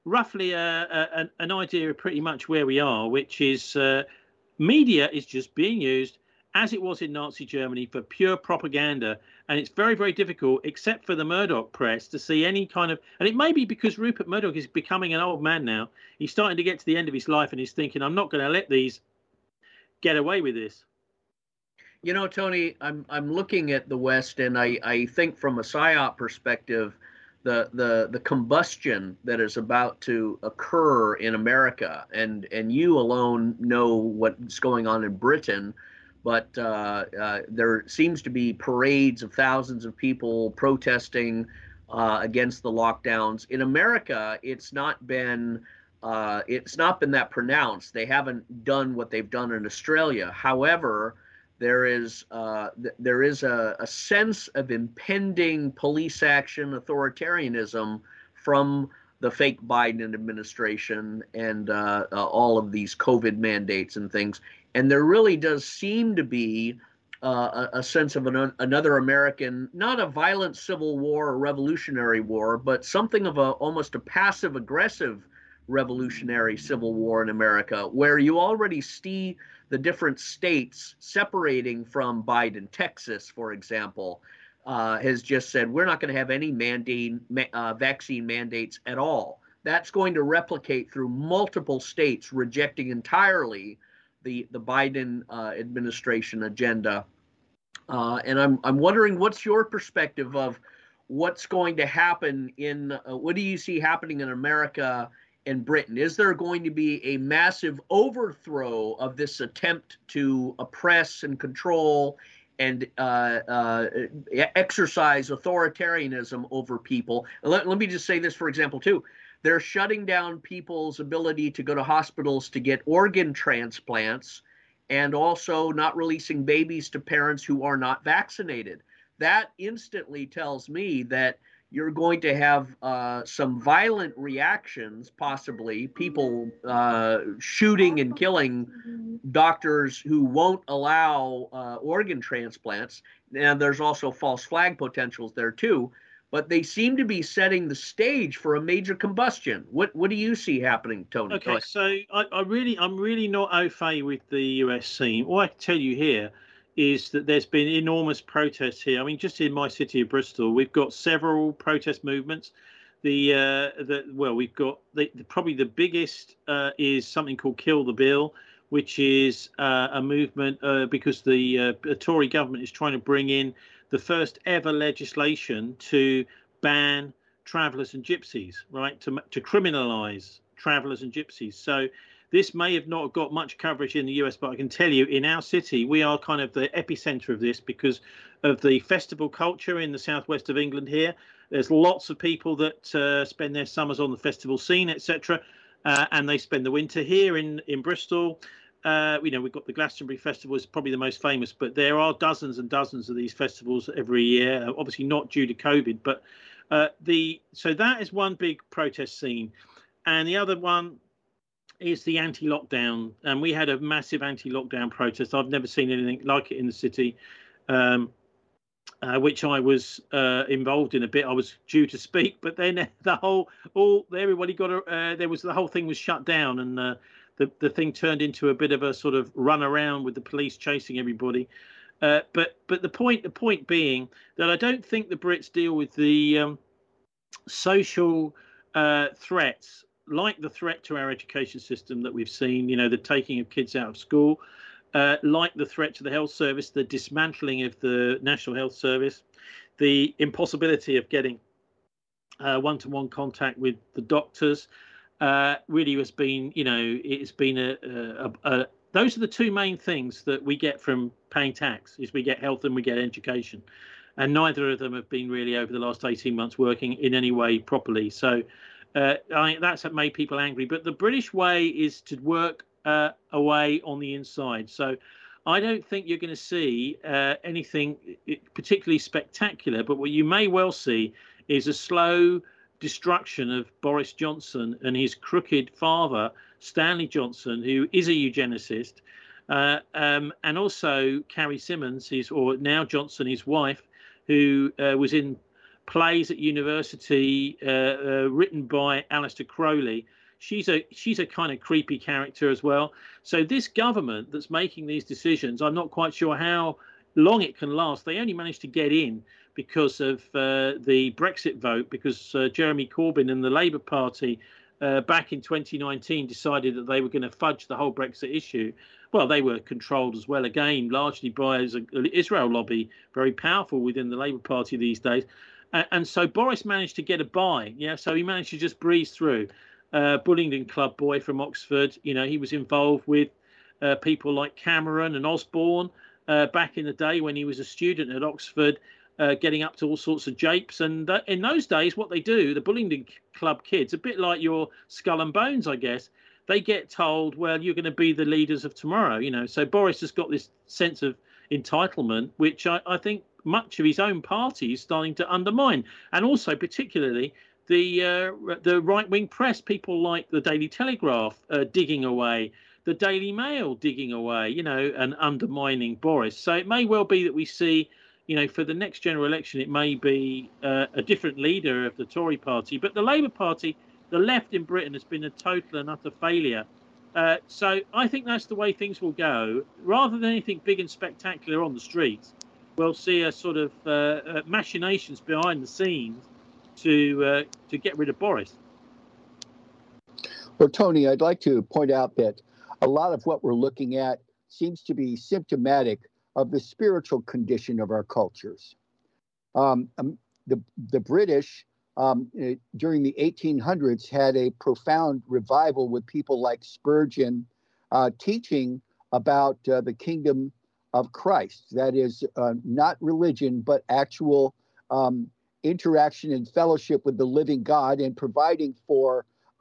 an idea of pretty much where we are, which is media is just being used as it was in Nazi Germany for pure propaganda, and it's very, very difficult, except for the Murdoch press, to see any kind of, and it may be because Rupert Murdoch is becoming an old man now. He's starting to get to the end of his life, and he's thinking, I'm not going to let these get away with this. Tony, I'm looking at the West, and I think from a PSYOP perspective, the combustion that is about to occur in America, and you alone know what's going on in Britain, but there seems to be parades of thousands of people protesting against the lockdowns. In America, it's not been that pronounced. They haven't done what they've done in Australia. However, there is a sense of impending police action, authoritarianism from the fake Biden administration and all of these COVID mandates and things. And there really does seem to be a sense of another American, not a violent civil war or revolutionary war, but something of almost a passive aggressive revolutionary civil war in America, where you already see the different states separating from Biden. Texas, for example, has just said, we're not going to have any vaccine mandates at all. That's going to replicate through multiple states rejecting entirely the Biden administration agenda. And I'm wondering, what's your perspective of what's going to happen what do you see happening in America and Britain? Is there going to be a massive overthrow of this attempt to oppress and control and exercise authoritarianism over people? Let me just say this, for example, too. They're shutting down people's ability to go to hospitals to get organ transplants, and also not releasing babies to parents who are not vaccinated. That instantly tells me that you're going to have some violent reactions, possibly people shooting and killing doctors who won't allow organ transplants. And there's also false flag potentials there too. But they seem to be setting the stage for a major combustion. What do you see happening, Tony? Okay, so I'm really not au fait with the US scene. All I can tell you here is that there's been enormous protests here. I mean, just in my city of Bristol, we've got several protest movements. We've got probably the biggest is something called Kill the Bill, which is a movement because the Tory government is trying to bring in the first ever legislation to ban travellers and gypsies, right? To criminalise travelers and gypsies. So this may have not got much coverage in the US, but I can tell you in our city, we are kind of the epicenter of this because of the festival culture in the southwest of England here. There's lots of people that spend their summers on the festival scene, etc. And they spend the winter here in Bristol. We've got the Glastonbury Festival is probably the most famous, but there are dozens and dozens of these festivals every year, obviously not due to COVID. But so that is one big protest scene. And the other one is the anti-lockdown. And we had a massive anti-lockdown protest. I've never seen anything like it in the city, which I was involved in a bit. I was due to speak, but then the whole thing was shut down, and the thing turned into a bit of a sort of run around with the police chasing everybody. But the point being that I don't think the Brits deal with the social threats, like the threat to our education system that we've seen, the taking of kids out of school, like the threat to the health service, the dismantling of the National Health Service, the impossibility of getting one-to-one contact with the doctors, really has been, it's been those are the two main things that we get from paying tax, is we get health and we get education. And neither of them have been really over the last 18 months working in any way properly. So that's what made people angry. But the British way is to work away on the inside. So I don't think you're going to see anything particularly spectacular. But what you may well see is a slow destruction of Boris Johnson and his crooked father, Stanley Johnson, who is a eugenicist, and also Carrie Symonds, now Johnson, his wife, who was in plays at university written by Aleister Crowley. She's a kind of creepy character as well. So this government that's making these decisions, I'm not quite sure how long it can last. They only managed to get in because of the Brexit vote, because Jeremy Corbyn and the Labour Party back in 2019 decided that they were going to fudge the whole Brexit issue. Well, they were controlled as well, again, largely by the Israel lobby, very powerful within the Labour Party these days. And so Boris managed to get a buy. So he managed to just breeze through. Bullingdon Club boy from Oxford, he was involved with people like Cameron and Osborne back in the day when he was a student at Oxford, getting up to all sorts of japes. And in those days, what they do, the Bullingdon Club kids, a bit like your Skull and Bones, I guess, they get told, well, you're going to be the leaders of tomorrow. So Boris has got this sense of entitlement, which I think much of his own party is starting to undermine. And also particularly the right-wing press, people like the Daily Telegraph digging away, the Daily Mail digging away, and undermining Boris. So it may well be that we see, for the next general election, it may be a different leader of the Tory party. But the Labour Party, the left in Britain, has been a total and utter failure. So I think that's the way things will go. Rather than anything big and spectacular on the streets, we'll see a sort of machinations behind the scenes to get rid of Boris. Well, Tony, I'd like to point out that a lot of what we're looking at seems to be symptomatic of the spiritual condition of our cultures. The British, during the 1800s, had a profound revival with people like Spurgeon teaching about the kingdom of Christ. That is not religion, but actual interaction and fellowship with the living God, and providing for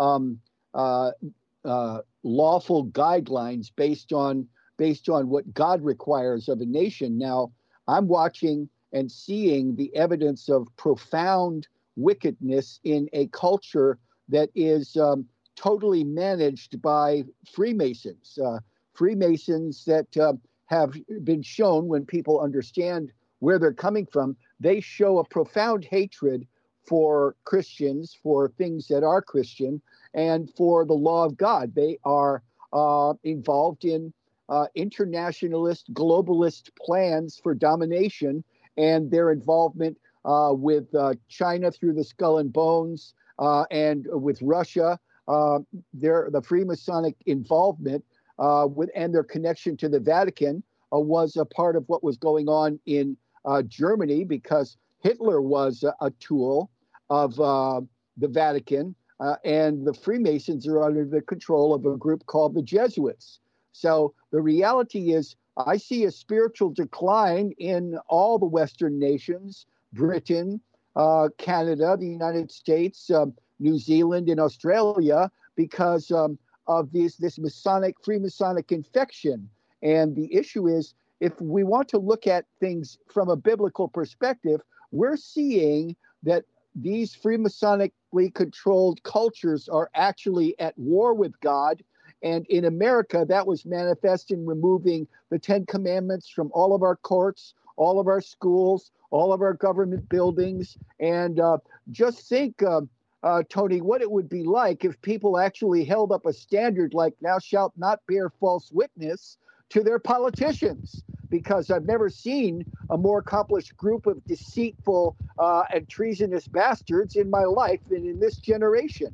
lawful guidelines based on what God requires of a nation. Now, I'm watching and seeing the evidence of profound wickedness in a culture that is totally managed by Freemasons. Freemasons that have been shown, when people understand where they're coming from, they show a profound hatred for Christians, for things that are Christian, and for the law of God. They are involved in internationalist, globalist plans for domination, and their involvement with China through the Skull and Bones, and with Russia, the Freemasonic involvement and their connection to the Vatican was a part of what was going on in Germany, because Hitler was a tool of the Vatican and the Freemasons are under the control of a group called the Jesuits. So the reality is, I see a spiritual decline in all the Western nations, Britain, Canada, the United States, New Zealand, and Australia, because of this Freemasonic infection. And the issue is, if we want to look at things from a biblical perspective, we're seeing that these Freemasonically controlled cultures are actually at war with God. And in America, that was manifest in removing the 10 Commandments from all of our courts, all of our schools, all of our government buildings. And just think, Tony, what it would be like if people actually held up a standard like "thou shalt not bear false witness" to their politicians, because I've never seen a more accomplished group of deceitful and treasonous bastards in my life than in this generation.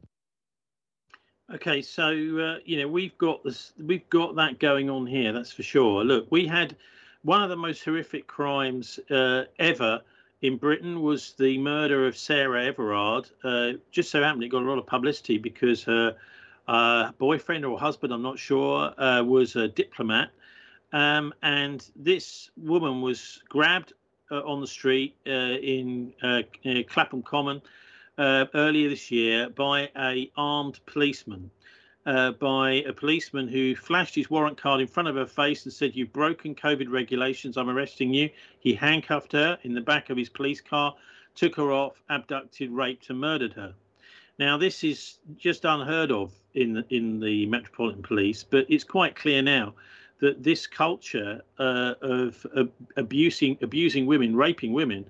Okay, so we've got that going on here. That's for sure. Look, we had one of the most horrific crimes ever in Britain was the murder of Sarah Everard. Just so happened it got a lot of publicity because her boyfriend or husband, I'm not sure, was a diplomat. And this woman was grabbed on the street in Clapham Common earlier this year by an armed policeman, by a policeman who flashed his warrant card in front of her face and said, "You've broken COVID regulations, I'm arresting you." He handcuffed her in the back of his police car, took her off, abducted, raped and murdered her. Now, this is just unheard of in the Metropolitan Police, but it's quite clear now that this culture of abusing women, raping women,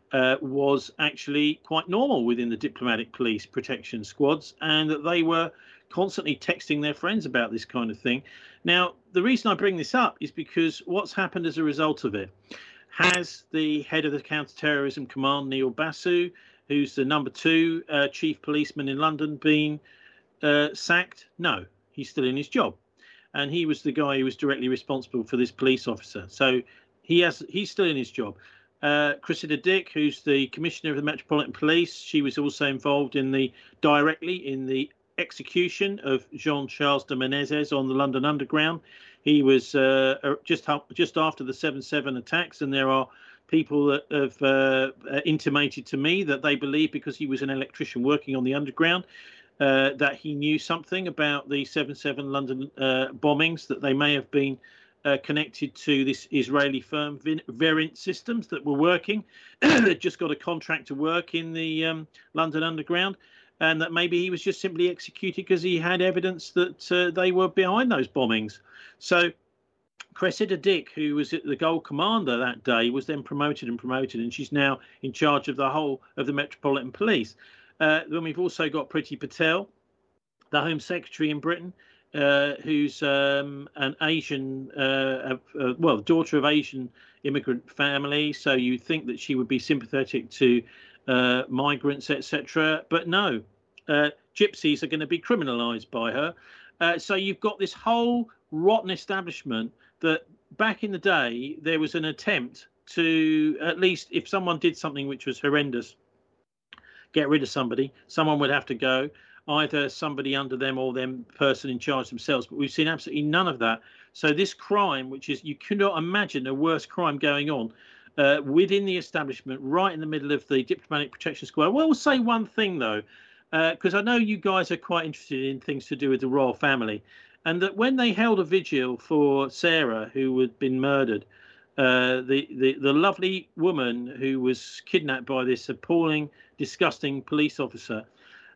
was actually quite normal within the diplomatic police protection squads, and that they were constantly texting their friends about this kind of thing. Now, the reason I bring this up is because what's happened as a result of it? Has the head of the counter-terrorism command, Neil Basu, who's the number 2 chief policeman in London, been sacked? No, he's still in his job. And he was the guy who was directly responsible for this police officer. So he's still in his job. Cressida Dick, who's the commissioner of the Metropolitan Police, she was also involved directly in the execution of Jean-Charles de Menezes on the London Underground. He was just after the 7/7 attacks, and there are people that have intimated to me that they believe, because he was an electrician working on the Underground, that he knew something about the 7/7 London bombings, that they may have been connected to this Israeli firm Verint Systems that were working. They'd just got a contract to work in the London Underground, and that maybe he was just simply executed because he had evidence that they were behind those bombings. So Cressida Dick, who was the Gold Commander that day, was then promoted, and she's now in charge of the whole of the Metropolitan Police. Then we've also got Priti Patel, the Home Secretary in Britain, who's an Asian, daughter of Asian immigrant family. So you think that she would be sympathetic to migrants, etc. But no, gypsies are going to be criminalised by her. So you've got this whole rotten establishment that back in the day, there was an attempt to, at least if someone did something which was horrendous, get rid of somebody, someone would have to go, either somebody under them or them person in charge themselves. But we've seen absolutely none of that. So this crime, which is, you cannot imagine a worse crime going on within the establishment, right in the middle of the diplomatic protection squad. I will say one thing, though, because I know you guys are quite interested in things to do with the royal family, and that when they held a vigil for Sarah, who had been murdered, the lovely woman who was kidnapped by this appalling, disgusting police officer,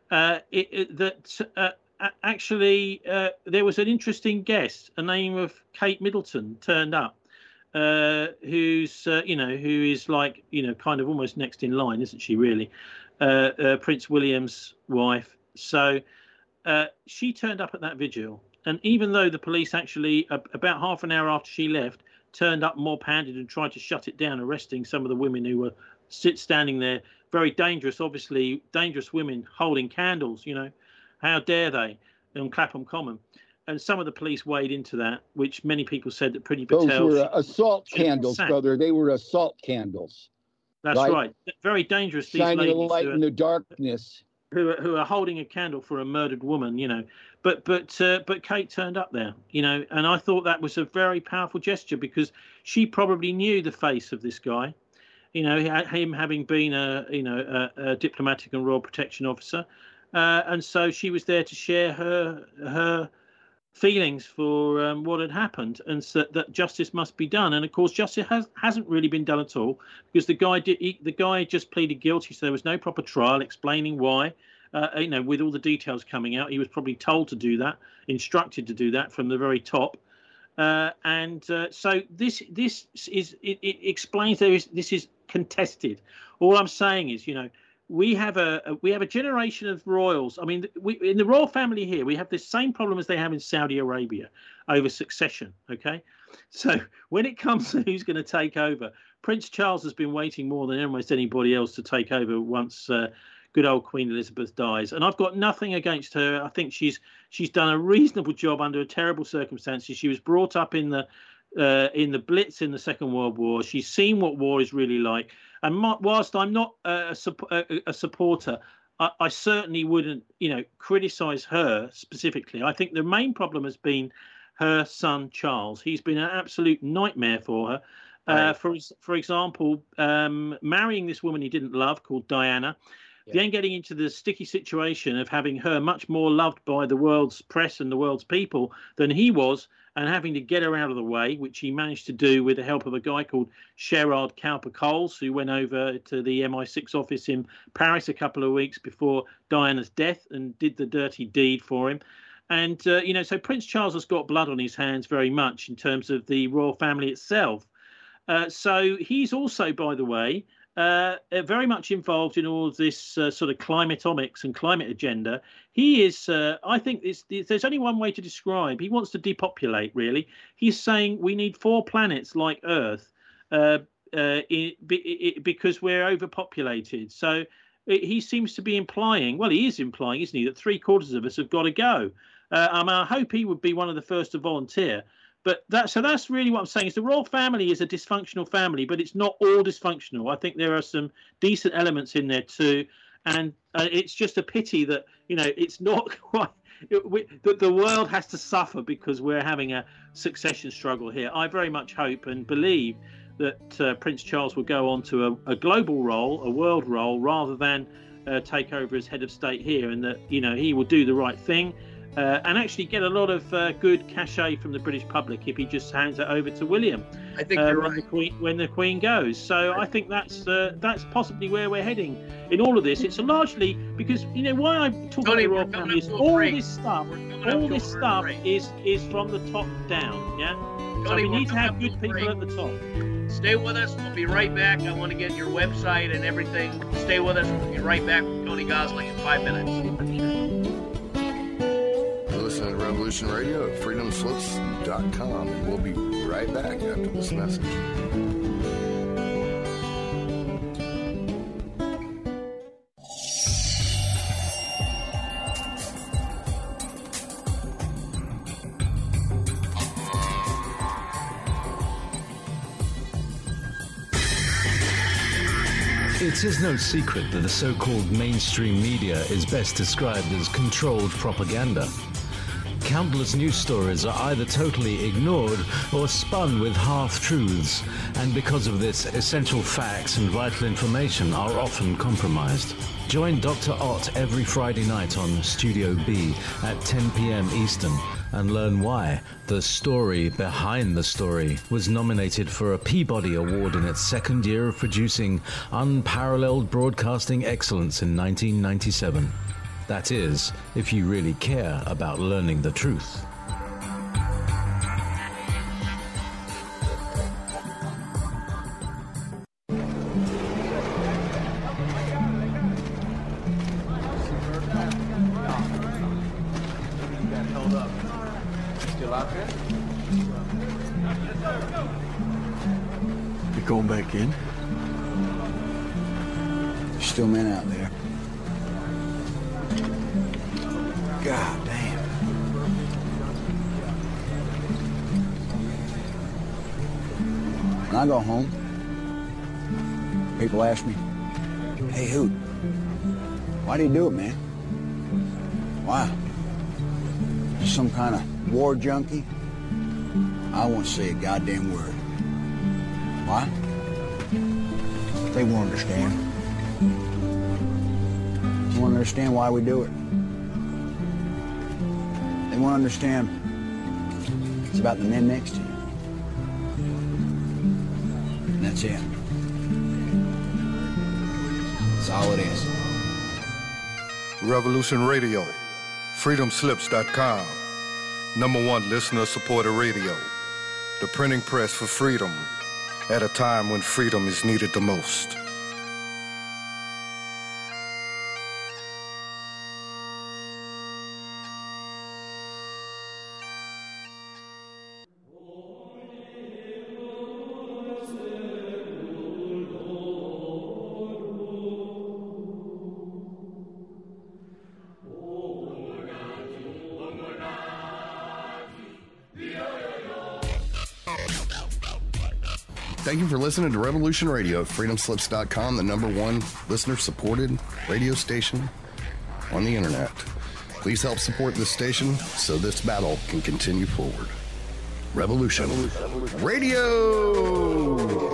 actually there was an interesting guest, a name of Kate Middleton, turned up, who is like, kind of almost next in line, isn't she really? Prince William's wife. So she turned up at that vigil, and even though the police actually about half an hour after she left turned up mob-handed and tried to shut it down, arresting some of the women who were standing there, very dangerous, obviously dangerous women holding candles, how dare they, on Clapham Common. And some of the police weighed into that, which many people said that Priti Patel... Those were assault candles, brother. They were assault candles. That's right. Very dangerous. These shining a ladies light in the darkness. who are holding a candle for a murdered woman, you know. But Kate turned up there, you know, and I thought that was a very powerful gesture because she probably knew the face of this guy, you know, him having been a diplomatic and royal protection officer, and so she was there to share her feelings for what had happened, and so that justice must be done. And of course, justice hasn't really been done at all because the guy just pleaded guilty, so there was no proper trial explaining why. You know, with all the details coming out, he was probably told to do that, instructed to do that from the very top. So this is it explains this is contested. All I'm saying is, you know, we have a generation of royals. I mean, in the royal family here, we have the same problem as they have in Saudi Arabia over succession. Okay, so when it comes to who's going to take over, Prince Charles has been waiting more than almost anybody else to take over once good old Queen Elizabeth dies. And I've got nothing against her. I think she's done a reasonable job under terrible circumstances. She was brought up in the Blitz in the Second World War. She's seen what war is really like. And whilst I'm not a supporter, I certainly wouldn't, you know, criticise her specifically. I think the main problem has been her son Charles. He's been an absolute nightmare for her. For example, marrying this woman he didn't love called Diana. Then getting into the sticky situation of having her much more loved by the world's press and the world's people than he was, and having to get her out of the way, which he managed to do with the help of a guy called Sherard Cowper-Coles, who went over to the MI6 office in Paris a couple of weeks before Diana's death and did the dirty deed for him. And, you know, so Prince Charles has got blood on his hands very much in terms of the royal family itself. So he's also, by the way, very much involved in all of this sort of climatomics and climate agenda. He is, I think, there's only one way to describe. He wants to depopulate, really. He's saying we need 4 planets like Earth because we're overpopulated. So he seems to be implying, well, he is implying, isn't he, that 3/4 of us have got to go. I hope he would be one of the first to volunteer. But that's really what I'm saying is the royal family is a dysfunctional family, but it's not all dysfunctional. I think there are some decent elements in there too, and it's just a pity that, you know, it's not quite that the world has to suffer because we're having a succession struggle here. I very much hope and believe that Prince Charles will go on to a global role, a world role, rather than take over as head of state here, and that, you know, he will do the right thing. And actually get a lot of good cachet from the British public if he just hands it over to William. I think you're right. When the Queen goes. So I think that's possibly where we're heading in all of this. It's largely because, you know, why I talk about the royal family is all this stuff is from the top down. Yeah. So we need to have good people at the top. Stay with us. We'll be right back. I want to get your website and everything. Stay with us. We'll be right back with Tony Gosling in 5 minutes. Listen to Revolution Radio at freedomslips.com, and we'll be right back after this message. It is no secret that the so-called mainstream media is best described as controlled propaganda. Countless news stories are either totally ignored or spun with half-truths, and because of this, essential facts and vital information are often compromised. Join Dr. Ott every Friday night on Studio B at 10 p.m. Eastern and learn why The Story Behind the Story was nominated for a Peabody Award in its second year of producing unparalleled broadcasting excellence in 1997. That is, if you really care about learning the truth. You going back in? There's still men out there. God damn. When I go home, people ask me, hey, Hoot, Why do you do it, man? Why? Some kind of war junkie? I won't say a goddamn word. Why? They won't understand. They won't understand why we do it. They won't understand it's about the men next to you. And that's it. That's all it is. Revolution Radio, freedomslips.com, #1 listener-supported radio, the printing press for freedom at a time when freedom is needed the most. Thank you for listening to Revolution Radio at freedomslips.com, the #1 listener-supported radio station on the internet. Please help support this station so this battle can continue forward. Revolution Radio!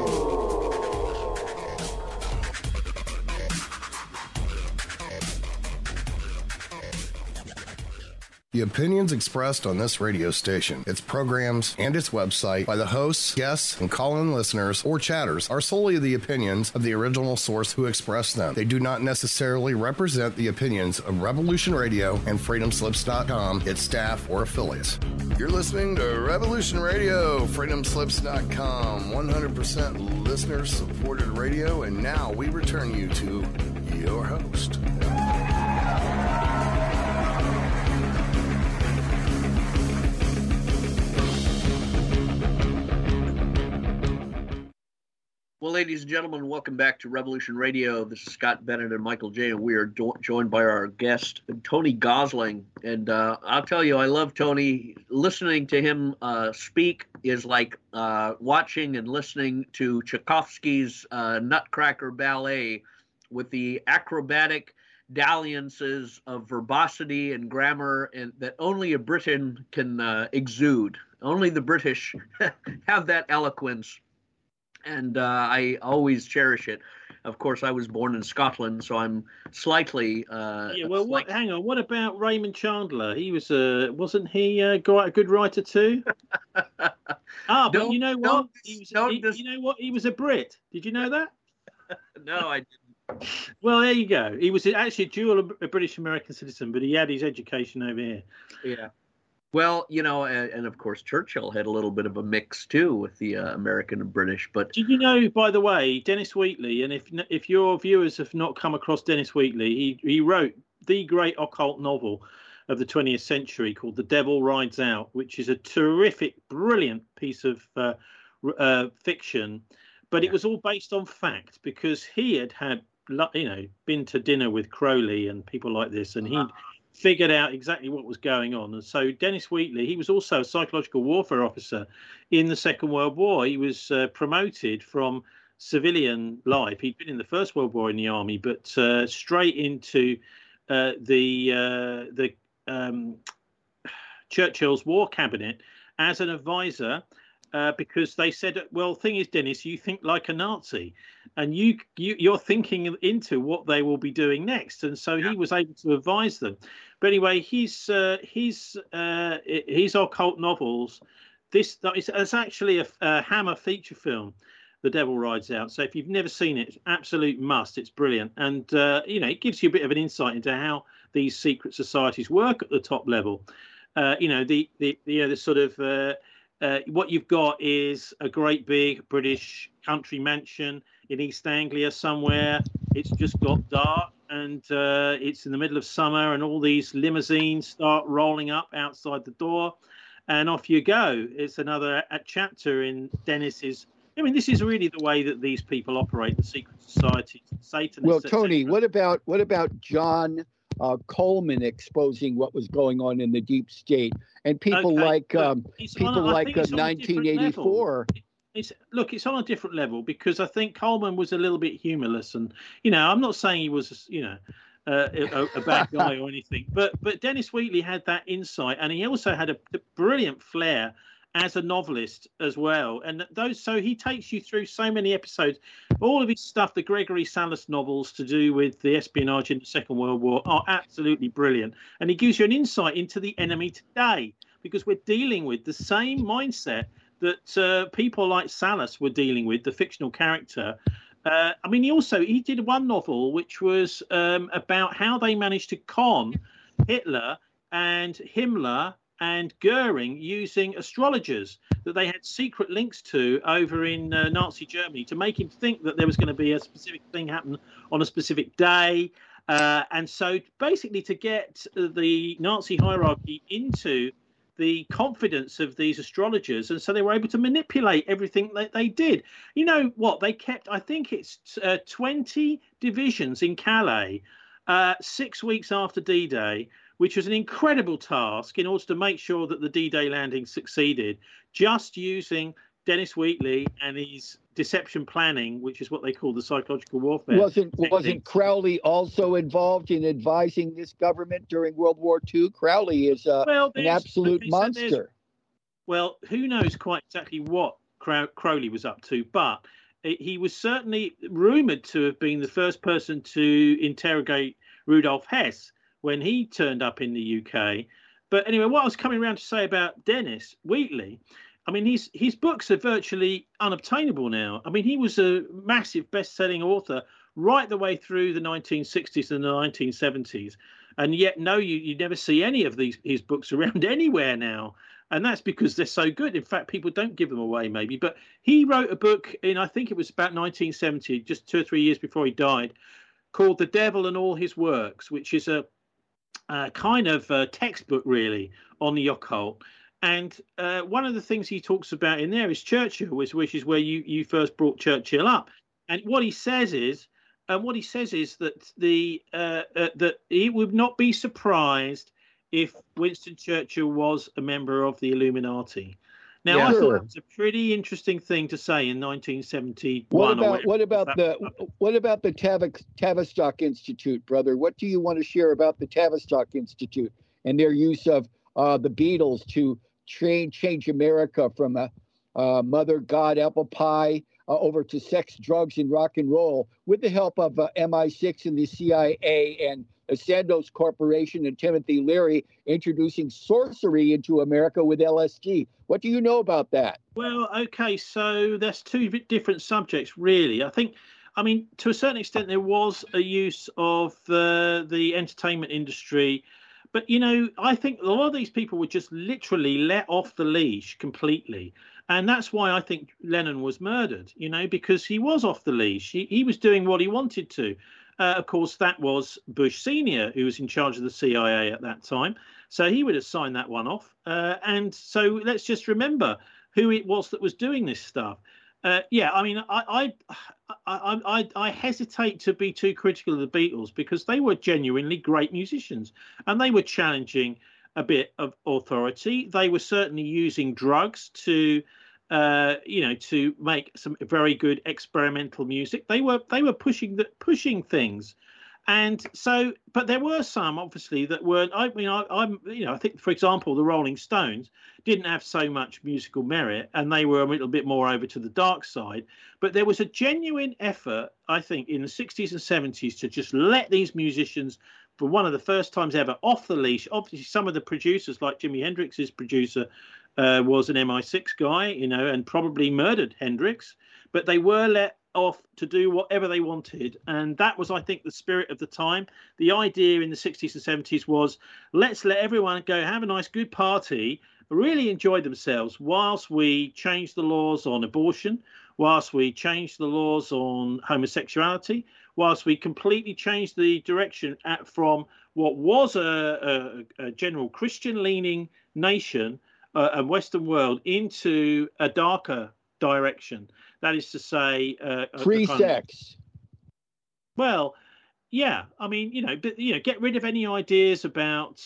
The opinions expressed on this radio station, its programs, and its website by the hosts, guests, and call-in listeners or chatters are solely the opinions of the original source who expressed them. They do not necessarily represent the opinions of Revolution Radio and freedomslips.com, its staff, or affiliates. You're listening to Revolution Radio, freedomslips.com, 100% listener-supported radio, and now we return you to your host. Well, ladies and gentlemen, welcome back to Revolution Radio. This is Scott Bennett and Michael J., and we are joined by our guest, Tony Gosling. And I'll tell you, I love Tony. Listening to him speak is like watching and listening to Tchaikovsky's Nutcracker Ballet with the acrobatic dalliances of verbosity and grammar and that only a Briton can exude. Only the British have that eloquence. And I always cherish it. Of course, I was born in Scotland, so I'm slightly. Yeah, well, hang on. What about Raymond Chandler? He was wasn't he a good writer too? But you know what? You know what? He was a Brit. Did you know that? No, I didn't. Well, there you go. He was actually a dual British American citizen, but he had his education over here. Yeah. Well, you know, and of course, Churchill had a little bit of a mix, too, with the American and British. But did you know, by the way, Dennis Wheatley, and if your viewers have not come across Dennis Wheatley, he wrote the great occult novel of the 20th century called The Devil Rides Out, which is a terrific, brilliant piece of fiction. But it was all based on fact because he had, been to dinner with Crowley and people like this, and he'd figured out exactly what was going on. And so Dennis Wheatley, he was also a psychological warfare officer in the Second World War. He was promoted from civilian life. He'd been in the First World War in the army, but straight into the Churchill's war cabinet as an advisor. Because they said, well, thing is, Dennis, you think like a Nazi, and you're thinking into what they will be doing next, and so he was able to advise them. But anyway, his occult novels. It's actually a Hammer feature film, The Devil Rides Out. So if you've never seen it, it's absolute must. It's brilliant, and it gives you a bit of an insight into how these secret societies work at the top level. The sort of what you've got is a great big British country mansion in East Anglia somewhere. It's just got dark and it's in the middle of summer and all these limousines start rolling up outside the door and off you go. It's another chapter in Dennis's. I mean, this is really the way that these people operate, the secret societies, Satanists. Well, Tony, what about John Coleman exposing what was going on in the deep state, and people like 1984. It's on a different level because I think Coleman was a little bit humorless, and I'm not saying he was, a bad guy or anything. But Dennis Wheatley had that insight, and he also had a brilliant flair as a novelist as well. And so he takes you through so many episodes. All of his stuff, the Gregory Salas novels to do with the espionage in the Second World War, are absolutely brilliant. And he gives you an insight into the enemy today, because we're dealing with the same mindset that people like Salas were dealing with, the fictional character. I mean, he did one novel which was about how they managed to con Hitler and Himmler and Goering using astrologers that they had secret links to over in Nazi Germany to make him think that there was going to be a specific thing happen on a specific day. And so basically to get the Nazi hierarchy into the confidence of these astrologers, and so they were able to manipulate everything that they did. You know what? They kept, I think it's 20 divisions in Calais 6 weeks after D-Day, which was an incredible task in order to make sure that the D-Day landing succeeded, just using Dennis Wheatley and his deception planning, which is what they call the psychological warfare. Wasn't Crowley also involved in advising this government during World War II? Crowley is an absolute monster. Well, who knows quite exactly what Crowley was up to, but he was certainly rumoured to have been the first person to interrogate Rudolf Hess when he turned up in the UK. But anyway, what I was coming around to say about Dennis Wheatley, I mean, his books are virtually unobtainable now. I mean, he was a massive best-selling author right the way through the 1960s and the 1970s. And yet, no, you never see any of his books around anywhere now. And that's because they're so good. In fact, people don't give them away, maybe. But he wrote a book in, I think it was about 1970, just 2 or 3 years before he died, called The Devil and All His Works, which is a kind of textbook, really, on the occult. And one of the things he talks about in there is Churchill, which is where you first brought Churchill up. And what he says is that that he would not be surprised if Winston Churchill was a member of the Illuminati. Now, I thought that was a pretty interesting thing to say in 1971. What about the Tavistock Institute, brother? What do you want to share about the Tavistock Institute and their use of the Beatles to change America from a mother god apple pie over to sex, drugs, and rock and roll, with the help of MI6 and the CIA and Sandoz Corporation and Timothy Leary introducing sorcery into America with LSD? What do you know about that? Well, okay, so there's two different subjects, really. I mean, to a certain extent, there was a use of the entertainment industry. But, you know, I think a lot of these people were just literally let off the leash completely. And that's why I think Lennon was murdered, you know, because he was off the leash. He was doing what he wanted to. Of course, that was Bush Sr., who was in charge of the CIA at that time. So he would have signed that one off. And so let's just remember who it was that was doing this stuff. Yeah, I mean, I hesitate to be too critical of the Beatles because they were genuinely great musicians and they were challenging a bit of authority. They were certainly using drugs to, to make some very good experimental music. They were pushing things. And so, but there were some obviously that weren't. I think, for example, the Rolling Stones didn't have so much musical merit, and they were a little bit more over to the dark side. But there was a genuine effort, I think, in the 60s and 70s to just let these musicians, for one of the first times ever, off the leash. Obviously, some of the producers, like Jimi Hendrix's producer, was an MI6 guy, you know, and probably murdered Hendrix. But they were let off to do whatever they wanted, and that was, I think, the spirit of the time. The idea in the 60s and 70s was, let's let everyone go have a nice good party, really enjoy themselves, whilst we change the laws on abortion, whilst we change the laws on homosexuality, whilst we completely change the direction from what was a general Christian leaning nation and Western world into a darker direction. That is to say, free sex. Well, yeah. I mean, get rid of any ideas about,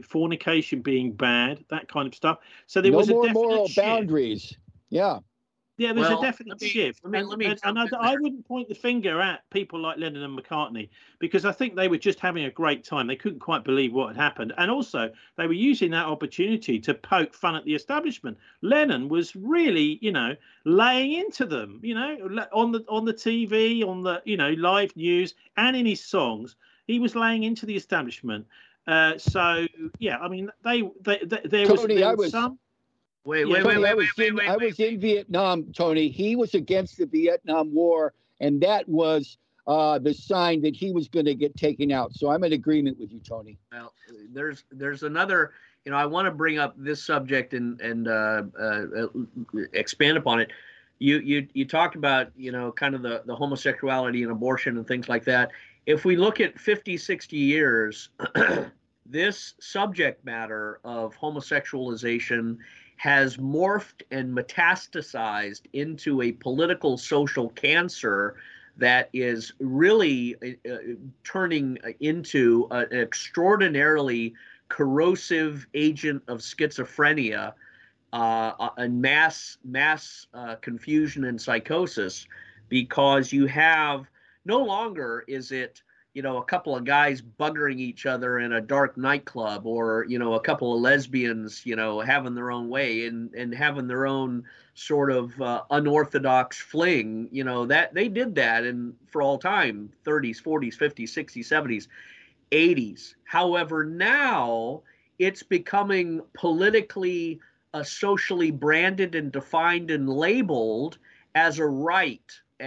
fornication being bad, that kind of stuff. So there was no more a definite moral boundaries. Yeah. Yeah, there's a definite shift. I wouldn't point the finger at people like Lennon and McCartney, because I think they were just having a great time. They couldn't quite believe what had happened. And also, they were using that opportunity to poke fun at the establishment. Lennon was really, laying into them, on the TV, on the, live news, and in his songs. He was laying into the establishment. So, yeah, I mean, there was some... I was in Vietnam, Tony. He was against the Vietnam War, and that was the sign that he was going to get taken out. So I'm in agreement with you, Tony. Well, there's another. I want to bring up this subject and expand upon it. You talked about kind of the homosexuality and abortion and things like that. If we look at 50, 60 years, this subject matter of homosexualization has morphed and metastasized into a political social cancer that is really turning into an extraordinarily corrosive agent of schizophrenia and mass confusion and psychosis, because you have no longer is it a couple of guys buggering each other in a dark nightclub, or, a couple of lesbians, having their own way and having their own sort of unorthodox fling, that they did that for all time, 30s, 40s, 50s, 60s, 70s, 80s. However, now it's becoming politically, socially branded and defined and labeled as a right.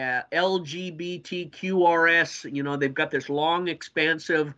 LGBTQRS, they've got this long, expansive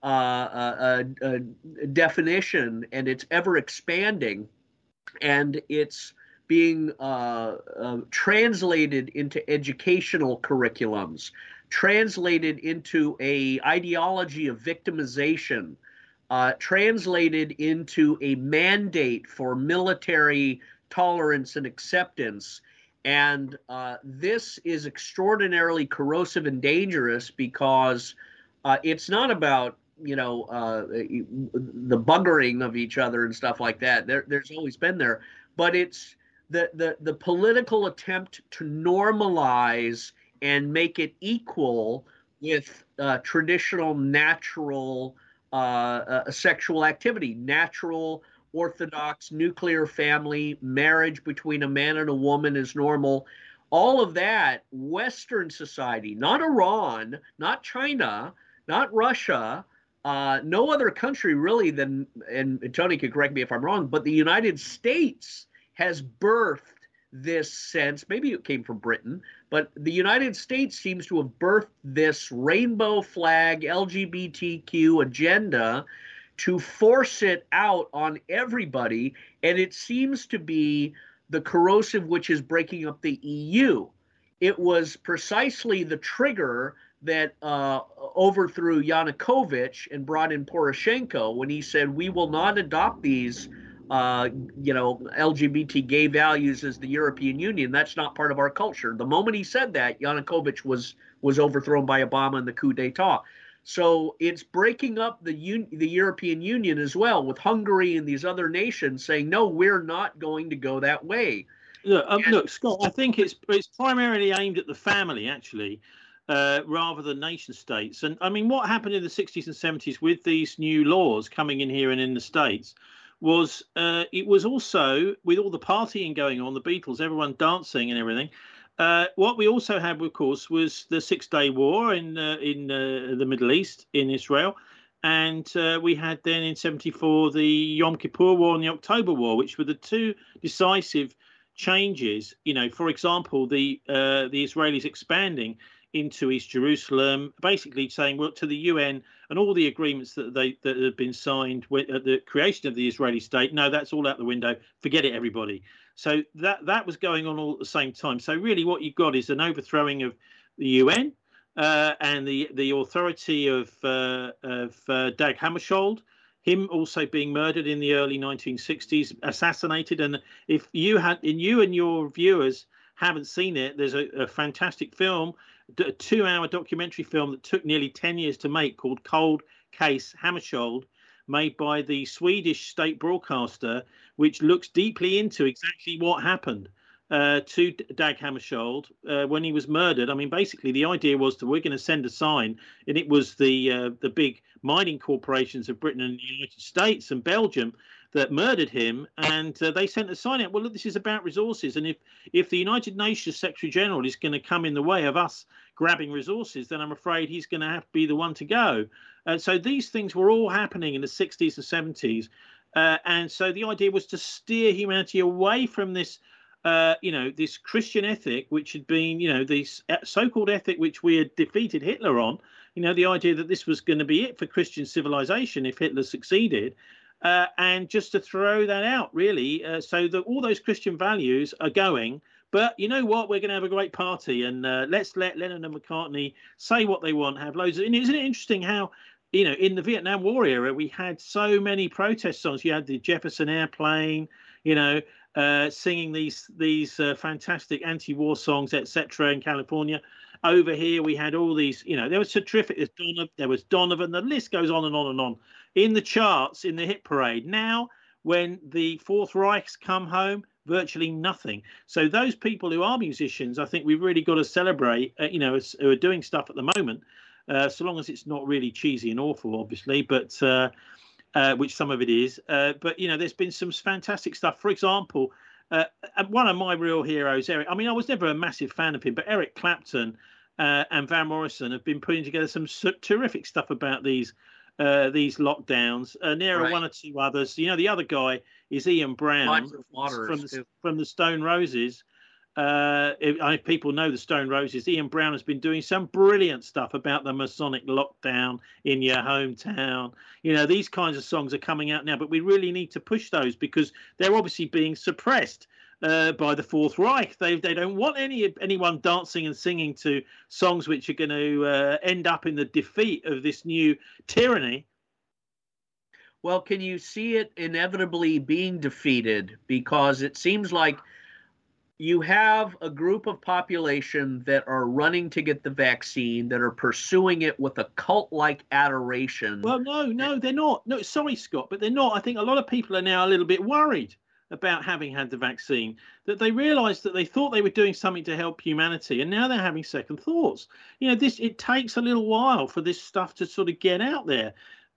definition, and it's ever expanding, and it's being translated into educational curriculums, translated into a ideology of victimization, translated into a mandate for military tolerance and acceptance. And this is extraordinarily corrosive and dangerous, because it's not about, the buggering of each other and stuff like that. There's always been there. But it's the political attempt to normalize and make it equal with traditional, natural sexual activity, natural, orthodox nuclear family, marriage between a man and a woman is normal. All of that, Western society, not Iran, not China, not Russia, no other country really than, and Tony could correct me if I'm wrong, but the United States has birthed this sense. Maybe it came from Britain, but the United States seems to have birthed this rainbow flag LGBTQ agenda to force it out on everybody, and it seems to be the corrosive which is breaking up the EU. It was precisely the trigger that overthrew Yanukovych and brought in Poroshenko when he said, we will not adopt these LGBT gay values as the European Union. That's not part of our culture. The moment he said that, Yanukovych was overthrown by Obama in the coup d'etat. So it's breaking up the European Union as well, with Hungary and these other nations saying, no, we're not going to go that way. Look, Scott, I think it's primarily aimed at the family, actually, rather than nation states. And I mean, what happened in the 60s and 70s with these new laws coming in here and in the States was it was also, with all the partying going on, the Beatles, everyone dancing and everything, what we also had, of course, was the 6-Day War in the Middle East, in Israel. And we had then in 74 the Yom Kippur War and the October War, which were the two decisive changes. For example, the Israelis expanding into East Jerusalem, basically saying, well, to the UN and all the agreements that had been signed with the creation of the Israeli state, no, that's all out the window. Forget it, everybody. So that was going on all at the same time. So really what you've got is an overthrowing of the UN and the authority of Dag Hammarskjöld, him also being murdered in the early 1960s, assassinated. And if you and your viewers haven't seen it, there's a fantastic film, a 2-hour documentary film that took nearly 10 years to make, called Cold Case Hammarskjöld, made by the Swedish state broadcaster, which looks deeply into exactly what happened. to Dag Hammarskjöld when he was murdered. I mean, basically, the idea was that we're going to send a sign, and it was the big mining corporations of Britain and the United States and Belgium that murdered him, and they sent a sign out. Well, look, this is about resources, and if the United Nations Secretary General is going to come in the way of us grabbing resources, then I'm afraid he's going to have to be the one to go. So these things were all happening in the 60s and 70s, and so the idea was to steer humanity away from this. This Christian ethic, which had been, this so-called ethic which we had defeated Hitler on, the idea that this was going to be it for Christian civilization if Hitler succeeded, and just to throw that out, really, so that all those Christian values are going. But you know what? We're going to have a great party, and let's let Lennon and McCartney say what they want, have loads of. And isn't it interesting how, in the Vietnam War era, we had so many protest songs. You had the Jefferson Airplane, singing these fantastic anti-war songs, etc. in California. Over here, we had all these, there was so terrific. There was Donovan. The list goes on and on and on in the charts, in the hit parade. Now, when the Fourth Reich's come home, virtually nothing. So those people who are musicians, I think we've really got to celebrate, who are doing stuff at the moment, so long as it's not really cheesy and awful, obviously, but which some of it is. But, there's been some fantastic stuff. For example, one of my real heroes, Eric, I mean, I was never a massive fan of him, but Eric Clapton and Van Morrison have been putting together some terrific stuff about these lockdowns. There are one or two others. The other guy is Ian Brown from the Stone Roses. If people know the Stone Roses, Ian Brown has been doing some brilliant stuff about the Masonic lockdown in your hometown. These kinds of songs are coming out now, but we really need to push those because they're obviously being suppressed by the Fourth Reich. They don't want anyone dancing and singing to songs which are going to end up in the defeat of this new tyranny. Well, can you see it inevitably being defeated? Because it seems like you have a group of population that are running to get the vaccine, that are pursuing it with a cult-like adoration. Well, no, they're not. No, sorry, Scott, but they're not. I think a lot of people are now a little bit worried about having had the vaccine, that they realized that they thought they were doing something to help humanity, and now they're having second thoughts. It takes a little while for this stuff to sort of get out there.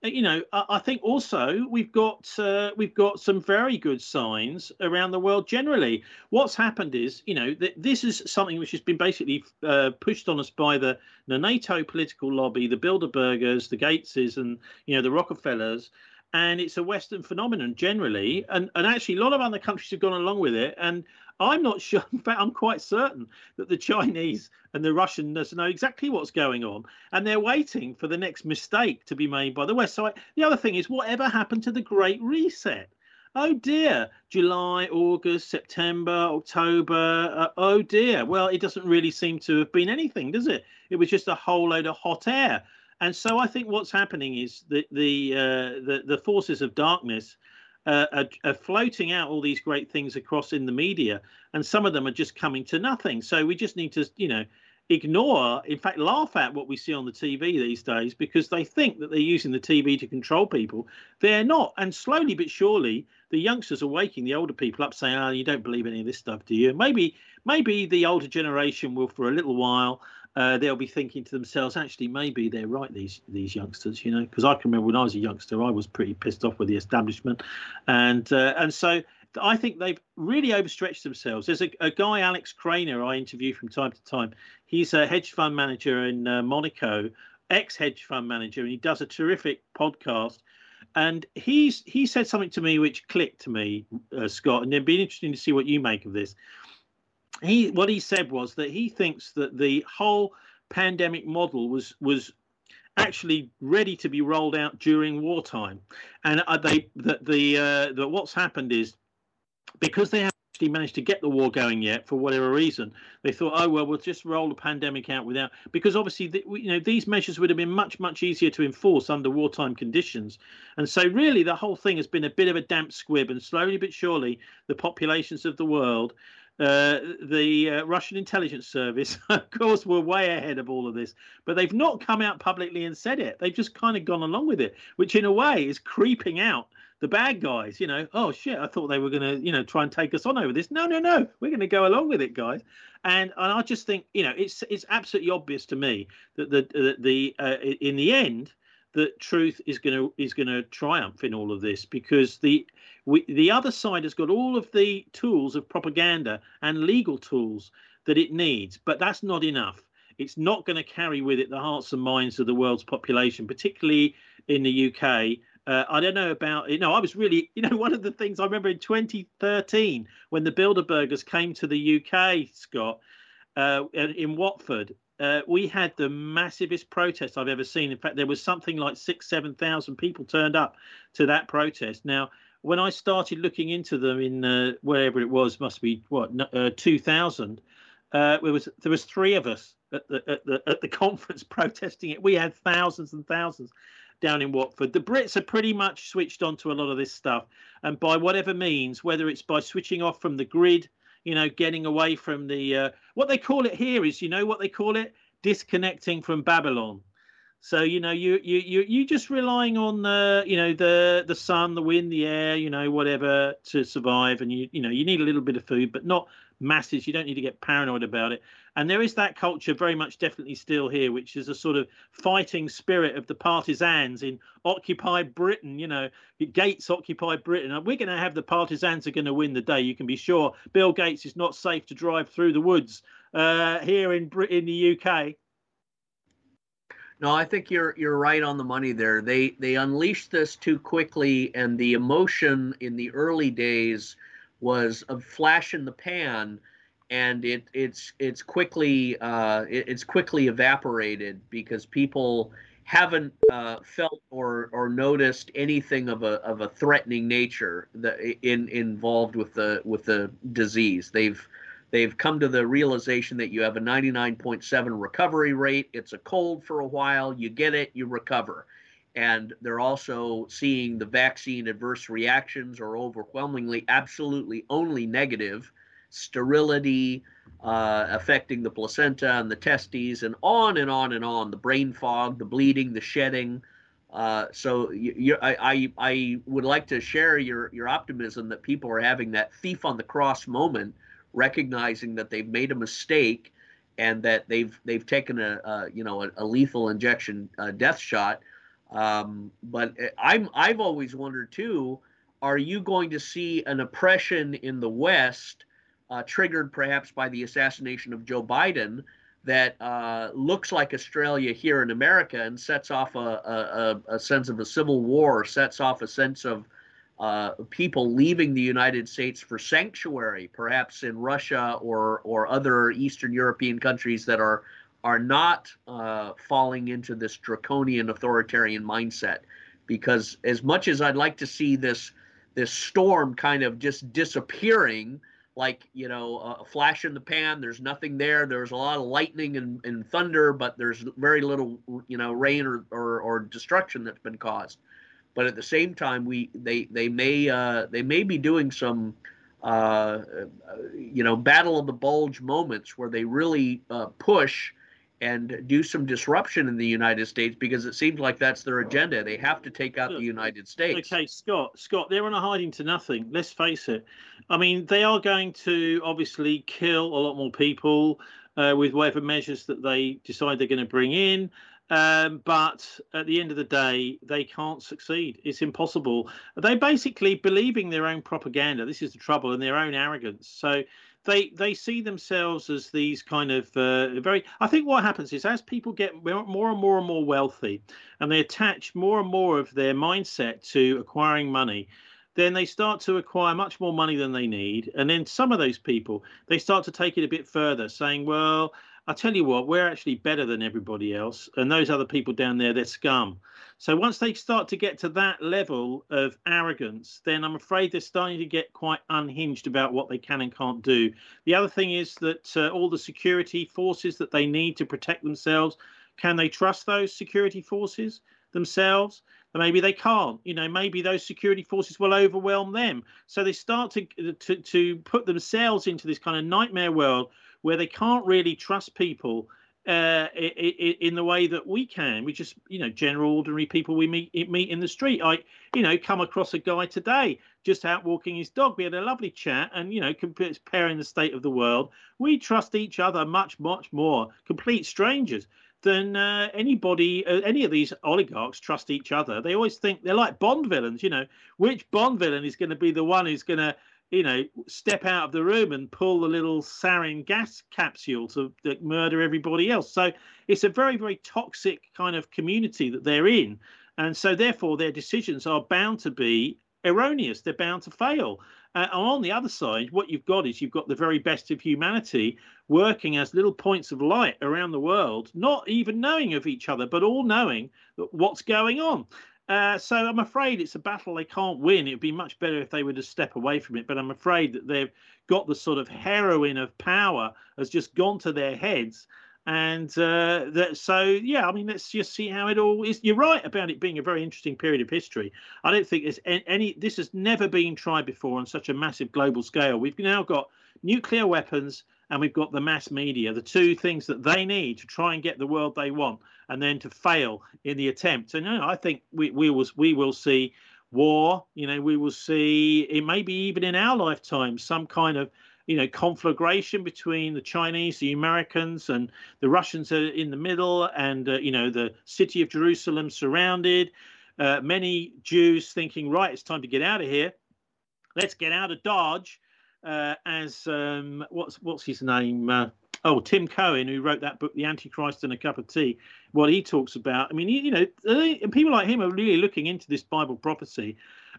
I think also we've got some very good signs around the world generally. What's happened is, this is something which has been basically pushed on us by the NATO political lobby, the Bilderbergers, the Gateses, and the Rockefellers. And it's a Western phenomenon generally, and actually a lot of other countries have gone along with it. And I'm not sure. In fact, I'm quite certain that the Chinese and the Russians know exactly what's going on, and they're waiting for the next mistake to be made by the West. So the other thing is, whatever happened to the Great Reset? Oh dear, July, August, September, October. Oh dear. Well, it doesn't really seem to have been anything, does it? It was just a whole load of hot air. And so I think what's happening is that the forces of darkness are floating out all these great things across in the media, and some of them are just coming to nothing. So we just need to, ignore, in fact, laugh at what we see on the TV these days, because they think that they're using the TV to control people. They're not. And slowly but surely, the youngsters are waking the older people up, saying, "Oh, you don't believe any of this stuff, do you?" Maybe the older generation will, for a little while. They'll be thinking to themselves, actually, maybe they're right, these youngsters, because I can remember when I was a youngster, I was pretty pissed off with the establishment. And so I think they've really overstretched themselves. There's a guy, Alex Craner, I interview from time to time. He's a hedge fund manager in Monaco, ex-hedge fund manager, and he does a terrific podcast. And he said something to me which clicked to me, Scott, and it'd be interesting to see what you make of this. What he said was that he thinks that the whole pandemic model was actually ready to be rolled out during wartime, and what's happened is, because they haven't actually managed to get the war going yet for whatever reason, they thought, oh well, we'll just roll the pandemic out without, because obviously these measures would have been much easier to enforce under wartime conditions. And so really the whole thing has been a bit of a damp squib, and slowly but surely the populations of the world, the Russian intelligence service, of course, were way ahead of all of this, but they've not come out publicly and said it. They've just kind of gone along with it, which in a way is creeping out the bad guys, oh shit, I thought they were going to, try and take us on over this. No, we're going to go along with it, guys. And I just think, it's absolutely obvious to me that in the end, that truth is going to triumph in all of this, because the other side has got all of the tools of propaganda and legal tools that it needs, but that's not enough. It's not going to carry with it the hearts and minds of the world's population, particularly in the UK. I don't know about, I was really, one of the things I remember in 2013 when the Bilderbergers came to the UK, Scott, in Watford, we had the massivest protest I've ever seen. In fact, there was something like 7,000 people turned up to that protest. Now, when I started looking into them in wherever it was, must be 2000, there was 3 of us at the conference protesting it. We had thousands and thousands down in Watford. The Brits are pretty much switched on to a lot of this stuff, and by whatever means, whether it's by switching off from the grid, getting away from the what they call it here is, what they call it, disconnecting from Babylon. So you just relying on the sun, the wind, the air, whatever to survive, and you need a little bit of food, but not masses. You don't need to get paranoid about it. And there is that culture very much definitely still here, which is a sort of fighting spirit of the partisans in occupied Britain. Gates occupied Britain. We're going to have the partisans are going to win the day. You can be sure. Bill Gates is not safe to drive through the woods here in the UK. No, I think you're right on the money there. They unleashed this too quickly, and the emotion in the early days was a flash in the pan, and it's quickly evaporated because people haven't felt or noticed anything of a threatening nature involved with the disease. They've come to the realization that you have a 99.7 recovery rate. It's a cold for a while, you get it, you recover. And they're also seeing the vaccine adverse reactions are overwhelmingly, absolutely only negative. Sterility, affecting the placenta and the testes, and on and on and on. The brain fog, the bleeding, the shedding. So I would like to share your optimism that people are having that thief on the cross moment, recognizing that they've made a mistake and that they've taken a lethal injection, death shot. But I've always wondered too, are you going to see an oppression in the West, triggered perhaps by the assassination of Joe Biden, that looks like Australia here in America and sets off a sense of a civil war, sets off a sense of people leaving the United States for sanctuary, perhaps in Russia or other Eastern European countries that are not falling into this draconian authoritarian mindset? Because as much as I'd like to see this storm kind of just disappearing, like, a flash in the pan, there's nothing there. There's a lot of lightning and thunder, but there's very little, rain or destruction that's been caused. But at the same time, they may be doing some battle of the bulge moments where they really push and do some disruption in the United States, because it seems like that's their agenda. They have to take out the United States. Okay, Scott, they're on a hiding to nothing. Let's face it. I mean, they are going to obviously kill a lot more people with whatever measures that they decide they're going to bring in. But at the end of the day, they can't succeed. It's impossible. They're basically believing their own propaganda. This is the trouble, and their own arrogance. So they see themselves as these kind of I think what happens is, as people get more and more wealthy, and they attach more and more of their mindset to acquiring money, then they start to acquire much more money than they need. And then some of those people, they start to take it a bit further, saying, well, I tell you what, we're actually better than everybody else, and those other people down there, they're scum. So once they start to get to that level of arrogance, then I'm afraid they're starting to get quite unhinged about what they can and can't do. The other thing is that all the security forces that they need to protect themselves, can they trust those security forces themselves? Maybe they can't. Maybe those security forces will overwhelm them. So they start to put themselves into this kind of nightmare world where they can't really trust people in the way that we can. We just, general ordinary people we meet in the street. I, come across a guy today just out walking his dog. We had a lovely chat, and comparing the state of the world, we trust each other much more, complete strangers, than anybody, any of these oligarchs trust each other. They always think they're like Bond villains. Which Bond villain is going to be the one who's going to step out of the room and pull the little sarin gas capsule to murder everybody else. So it's a very, very toxic kind of community that they're in. And so therefore their decisions are bound to be erroneous. They're bound to fail. And on the other side, what you've got is the very best of humanity working as little points of light around the world, not even knowing of each other, but all knowing what's going on. So I'm afraid it's a battle they can't win. It would be much better if they were to step away from it. But I'm afraid that they've got the sort of heroin of power has just gone to their heads. And let's just see how it all is. You're right about it being a very interesting period of history. I don't think there's this has never been tried before on such a massive global scale. We've now got nuclear weapons and we've got the mass media, the two things that they need to try and get the world they want, and then to fail in the attempt. And I think we will see war. We will see, it maybe even in our lifetime, some kind of conflagration between the Chinese, the Americans, and the Russians are in the middle, and the city of Jerusalem surrounded. Many Jews thinking, right, it's time to get out of here. Let's get out of Dodge. As what's his name? Tim Cohen, who wrote that book, The Antichrist and a Cup of Tea. What he talks about. I mean, and people like him are really looking into this Bible prophecy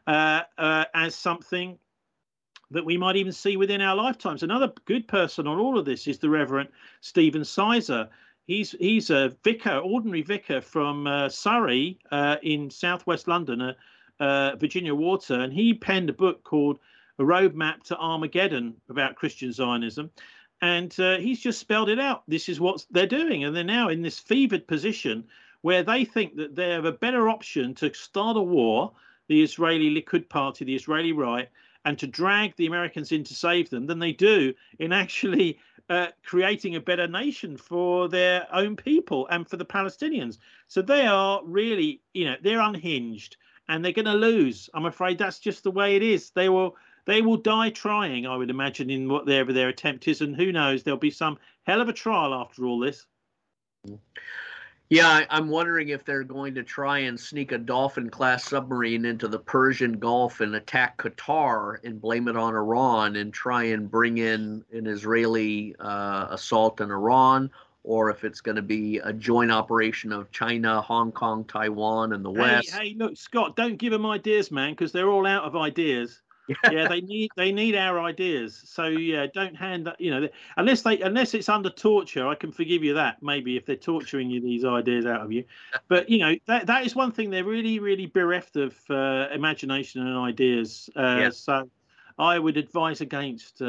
as something that we might even see within our lifetimes. Another good person on all of this is the Reverend Stephen Sizer. He's a vicar, ordinary vicar from Surrey in southwest London, Virginia Water, and he penned a book called A Roadmap to Armageddon about Christian Zionism. And he's just spelled it out. This is what they're doing. And they're now in this fevered position where they think that they have a better option to start a war, the Israeli Likud Party, the Israeli right, and to drag the Americans in to save them than they do in actually creating a better nation for their own people and for the Palestinians. So they are really, they're unhinged and they're going to lose. I'm afraid that's just the way it is. They will die trying, I would imagine, in whatever their attempt is. And who knows, there'll be some hell of a trial after all this. Yeah, I'm wondering if they're going to try and sneak a Dolphin-class submarine into the Persian Gulf and attack Qatar and blame it on Iran and try and bring in an Israeli assault in Iran, or if it's going to be a joint operation of China, Hong Kong, Taiwan, and the West. Hey, look, Scott, don't give them ideas, man, because they're all out of ideas. Yeah, they need our ideas. So yeah, don't hand that. Unless it's under torture, I can forgive you that. Maybe if they're torturing you, these ideas out of you. But that is one thing they're really, really bereft of imagination and ideas. So I would advise against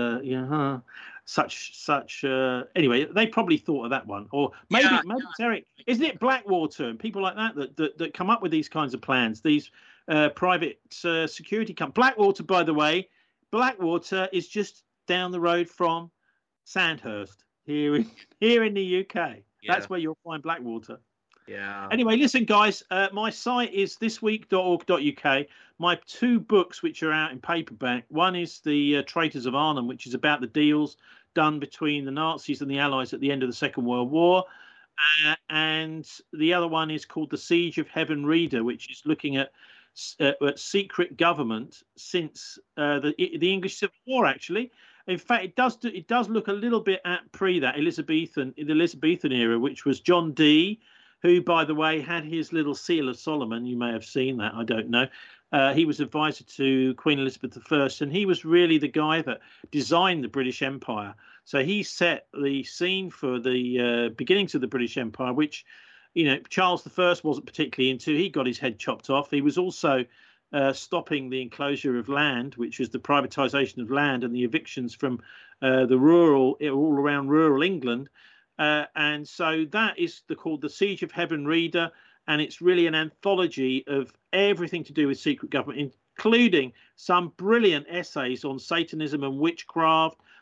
such. Anyway, they probably thought of that one, or maybe it's Eric. Isn't it Blackwater and people like that come up with these kinds of plans? These private security company. Blackwater, by the way, Blackwater is just down the road from Sandhurst here in the UK. Yeah. That's where you'll find Blackwater. Yeah. Anyway, listen, guys, my site is thisweek.org.uk. My two books, which are out in paperback, one is The Traitors of Arnhem, which is about the deals done between the Nazis and the Allies at the end of the Second World War. And the other one is called The Siege of Heaven Reader, which is looking at secret government since the English Civil War. Actually, in fact, it does look a little bit at the Elizabethan era, which was John Dee, who, by the way, had his little Seal of Solomon. You may have seen that. I don't know. He was advisor to Queen Elizabeth I, and he was really the guy that designed the British Empire. So he set the scene for the beginnings of the British Empire, which, Charles I wasn't particularly into. He got his head chopped off. He was also stopping the enclosure of land, which was the privatization of land and the evictions from all around rural England. And so that is called The Siege of Heaven Reader. And it's really an anthology of everything to do with secret government, including some brilliant essays on Satanism and witchcraft,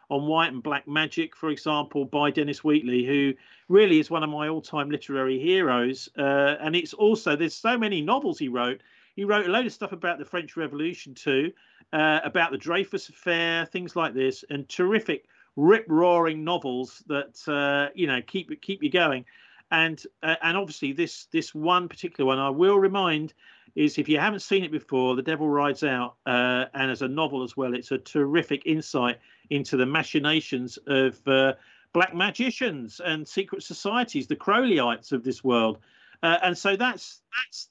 on White and Black Magic, for example, by Dennis Wheatley, who really is one of my all-time literary heroes. And it's also, there's so many novels he wrote. He wrote a load of stuff about the French Revolution too, about the Dreyfus Affair, things like this, and terrific rip-roaring novels that keep you going. And obviously this one particular one I will remind is, if you haven't seen it before, The Devil Rides Out, and as a novel as well, it's a terrific insight into the machinations of black magicians and secret societies, the Crowleyites of this world. And so that's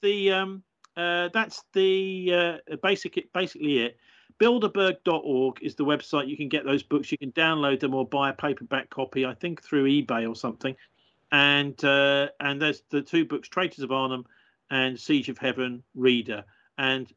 basically it. Bilderberg.org is the website. You can get those books. You can download them or buy a paperback copy, I think through eBay or something. And there's the two books, Traitors of Arnhem and Siege of Heaven Reader. And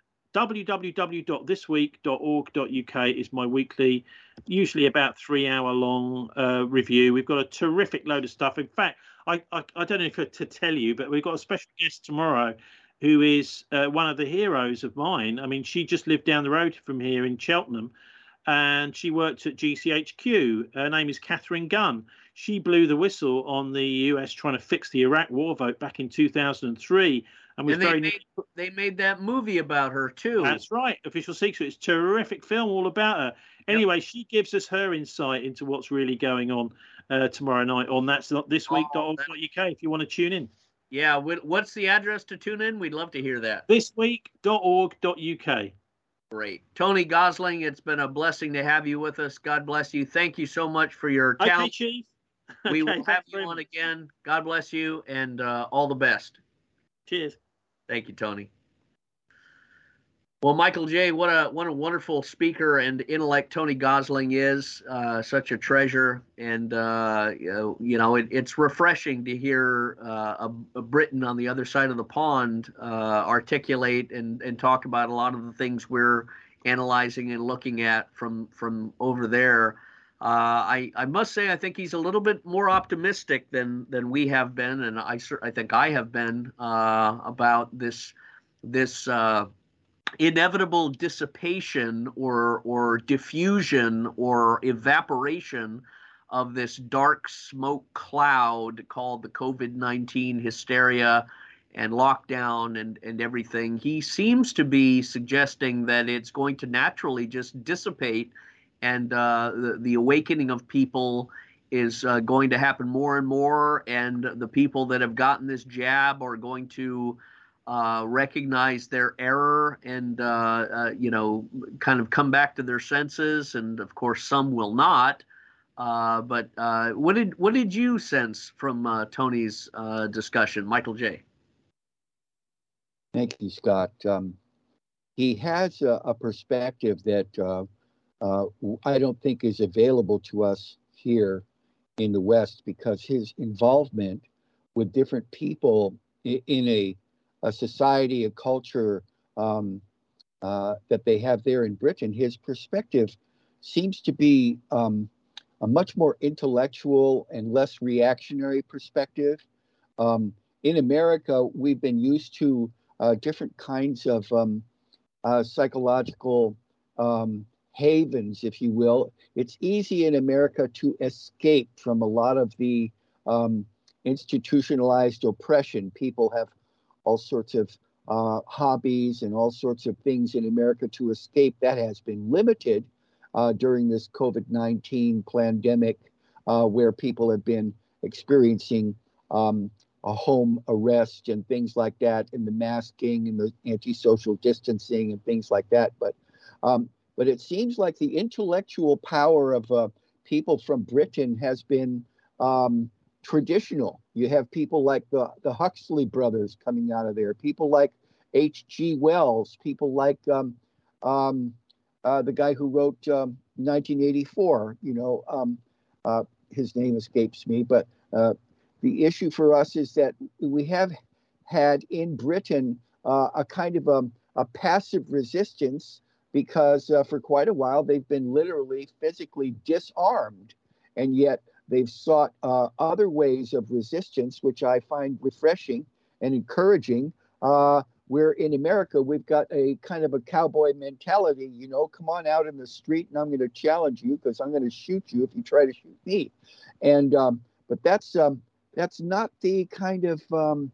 www.thisweek.org.uk is my weekly, usually about 3 hour long review. We've got a terrific load of stuff. In fact, I don't know if to tell you, but we've got a special guest tomorrow who is one of the heroes of mine. I mean, she just lived down the road from here in Cheltenham, and she worked at GCHQ. Her name is Catherine Gunn. She blew the whistle on the US trying to fix the Iraq war vote back in 2003. And they made that movie about her too. That's right, Official Secret. It's a terrific film all about her. Anyway, She gives us her insight into what's really going on tomorrow night on That's Not Thisweek.org.uk if you want to tune in. Yeah, what's the address to tune in? We'd love to hear that. Thisweek.org.uk. Great. Tony Gosling, it's been a blessing to have you with us. God bless you. Thank you so much for your talent. Okay, Chief. We will have you on again. God bless you, and all the best. Cheers. Thank you, Tony. Well, Michael J., what a wonderful speaker and intellect Tony Gosling is. Such a treasure, and it's refreshing to hear a Briton on the other side of the pond articulate and talk about a lot of the things we're analyzing and looking at from over there. I must say I think he's a little bit more optimistic than we have been, and I think I have been about this inevitable dissipation or diffusion or evaporation of this dark smoke cloud called the COVID-19 hysteria and lockdown and everything. He seems to be suggesting that it's going to naturally just dissipate, and the awakening of people is going to happen more and more, and the people that have gotten this jab are going to recognize their error and kind of come back to their senses, and of course some will not. But what did you sense from Tony's discussion, Michael J.? Thank you, Scott. He has a perspective that I don't think is available to us here in the West, because his involvement with different people in a society, a culture that they have there in Britain, his perspective seems to be a much more intellectual and less reactionary perspective. In America, we've been used to different kinds of psychological havens, if you will. It's easy in America to escape from a lot of the institutionalized oppression. People have all sorts of hobbies and all sorts of things in America to escape. That has been limited during this COVID-19 pandemic, where people have been experiencing a home arrest and things like that, and the masking and the anti-social distancing and things like that. But it seems like the intellectual power of people from Britain has been traditional. You have people like the Huxley brothers coming out of there, people like H.G. Wells, people like the guy who wrote 1984, his name escapes me, but the issue for us is that we have had in Britain a kind of a passive resistance, because for quite a while they've been literally physically disarmed, and yet they've sought other ways of resistance, which I find refreshing and encouraging, where in America we've got a kind of a cowboy mentality, you know, come on out in the street and I'm going to challenge you because I'm going to shoot you if you try to shoot me. And but that's not the kind of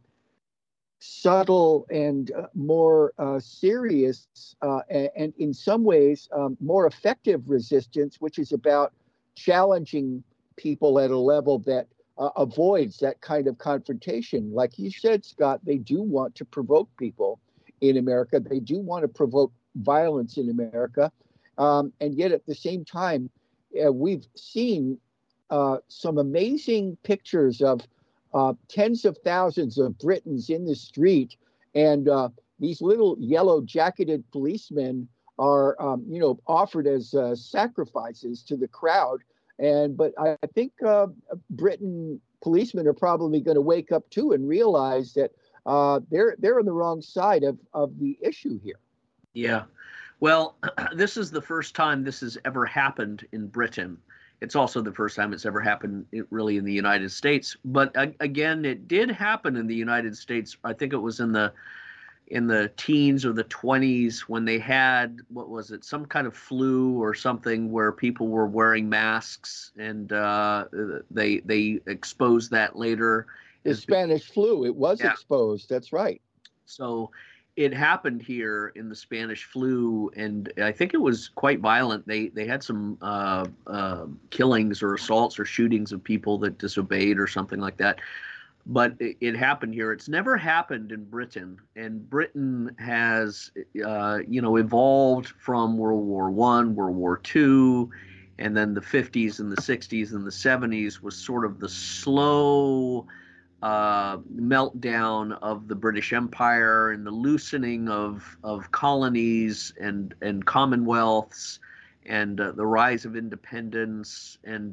subtle and more serious and in some ways more effective resistance, which is about challenging people at a level that avoids that kind of confrontation. Like you said, Scott, they do want to provoke people in America. They do want to provoke violence in America. And yet at the same time, we've seen some amazing pictures of tens of thousands of Britons in the street. And these little yellow jacketed policemen are, you know, offered as sacrifices to the crowd. But I think Britain policemen are probably going to wake up too and realize that they're on the wrong side of the issue here. Yeah. Well, this is the first time this has ever happened in Britain. It's also the first time it's ever happened really in the United States. But again, it did happen in the United States. I think it was in the teens or the 20s when they had, what was it, some kind of flu or something where people were wearing masks, and they exposed that later. The Spanish flu, it was exposed. That's right. So it happened here in the Spanish flu, and I think it was quite violent. They had some killings or assaults or shootings of people that disobeyed or something like that. But it happened here. It's never happened in Britain, and Britain has, evolved from World War I, World War II, and then the 50s and the 60s and the 70s was sort of the slow meltdown of the British Empire and the loosening of colonies and commonwealths, and the rise of independence, and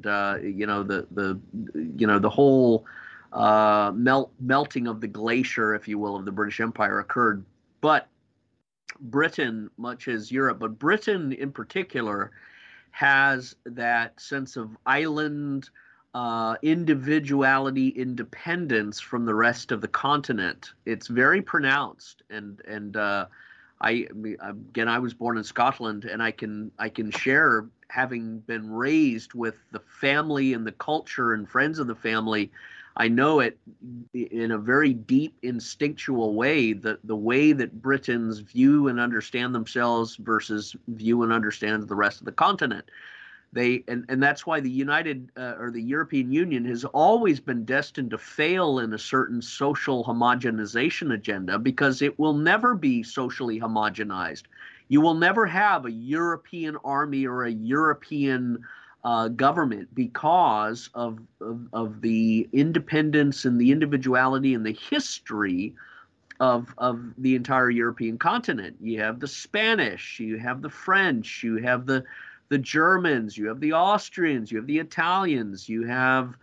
the whole melting of the glacier, if you will, of the British Empire occurred. But Britain, much as Europe, but Britain in particular, has that sense of island individuality, independence from the rest of the continent. It's very pronounced, and I was born in Scotland, and I can share, having been raised with the family and the culture and friends of the family. I know it in a very deep, instinctual way, the way that Britons view and understand themselves versus view and understand the rest of the continent. And that's why the the European Union has always been destined to fail in a certain social homogenization agenda, because it will never be socially homogenized. You will never have a European army or a European government, because of the independence and the individuality and the history of the entire European continent. You have the Spanish, you have the French, you have the Germans, you have the Austrians, you have the Italians, you have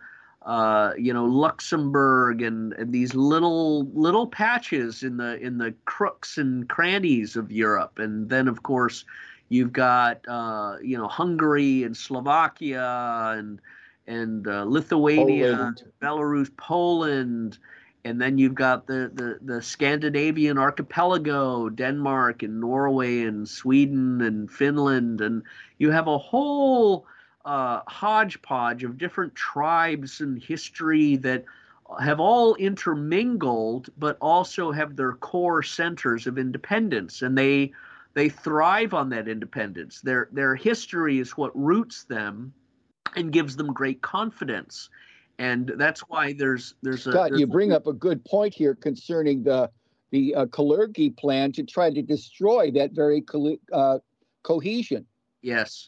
Luxembourg, and these little patches in the crooks and crannies of Europe. And then of course you've got Hungary and Slovakia and Lithuania, Poland. Belarus, Poland, and then you've got the Scandinavian archipelago, Denmark and Norway and Sweden and Finland, and you have a whole hodgepodge of different tribes and history that have all intermingled, but also have their core centers of independence, and they thrive on that independence. Their history is what roots them and gives them great confidence. And that's why there's Scott, you bring up a good point here concerning the Kalergi plan to try to destroy that very cohesion. Yes.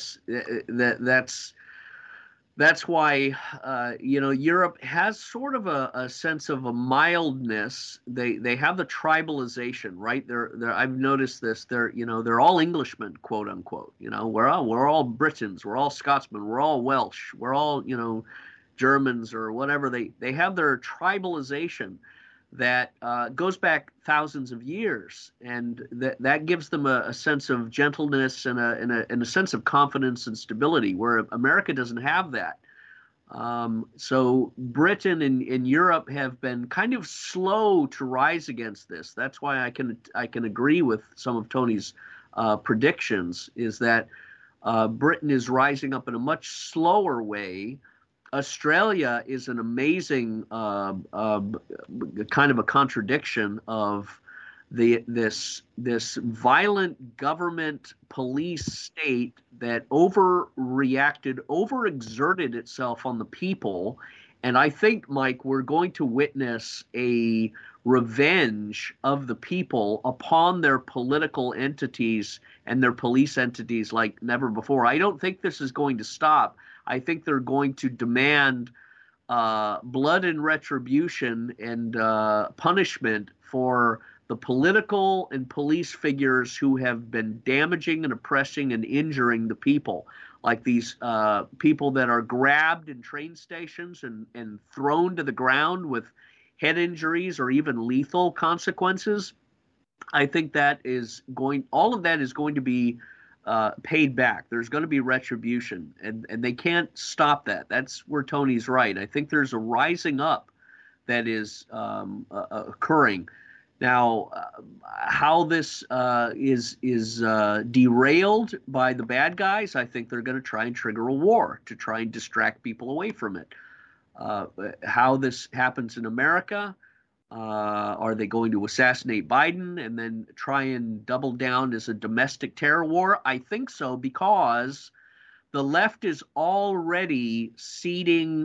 That's why Europe has sort of a sense of a mildness. They have the tribalization, right? I've noticed this. They're all Englishmen, quote unquote. We're all Britons, we're all Scotsmen, we're all Welsh, we're all Germans or whatever. They have their tribalization that goes back thousands of years, and that gives them a sense of gentleness and a sense of confidence and stability, where America doesn't have that. So Britain and Europe have been kind of slow to rise against this. That's why I can agree with some of Tony's predictions, is that Britain is rising up in a much slower way. Australia is an amazing kind of a contradiction of this violent government police state that overexerted itself on the people. And I think, Mike, we're going to witness a revenge of the people upon their political entities and their police entities like never before. I don't think this is going to stop. I think they're going to demand blood and retribution and punishment for the political and police figures who have been damaging and oppressing and injuring the people, like these people that are grabbed in train stations and thrown to the ground with head injuries or even lethal consequences. I think all of that is going to be paid back. There's going to be retribution, and they can't stop that. That's where Tony's right. I think there's a rising up that is occurring. Now, how this is derailed by the bad guys, I think they're going to try and trigger a war to try and distract people away from it. How this happens in America, are they going to assassinate Biden and then try and double down as a domestic terror war? I think so, because the left is already seeding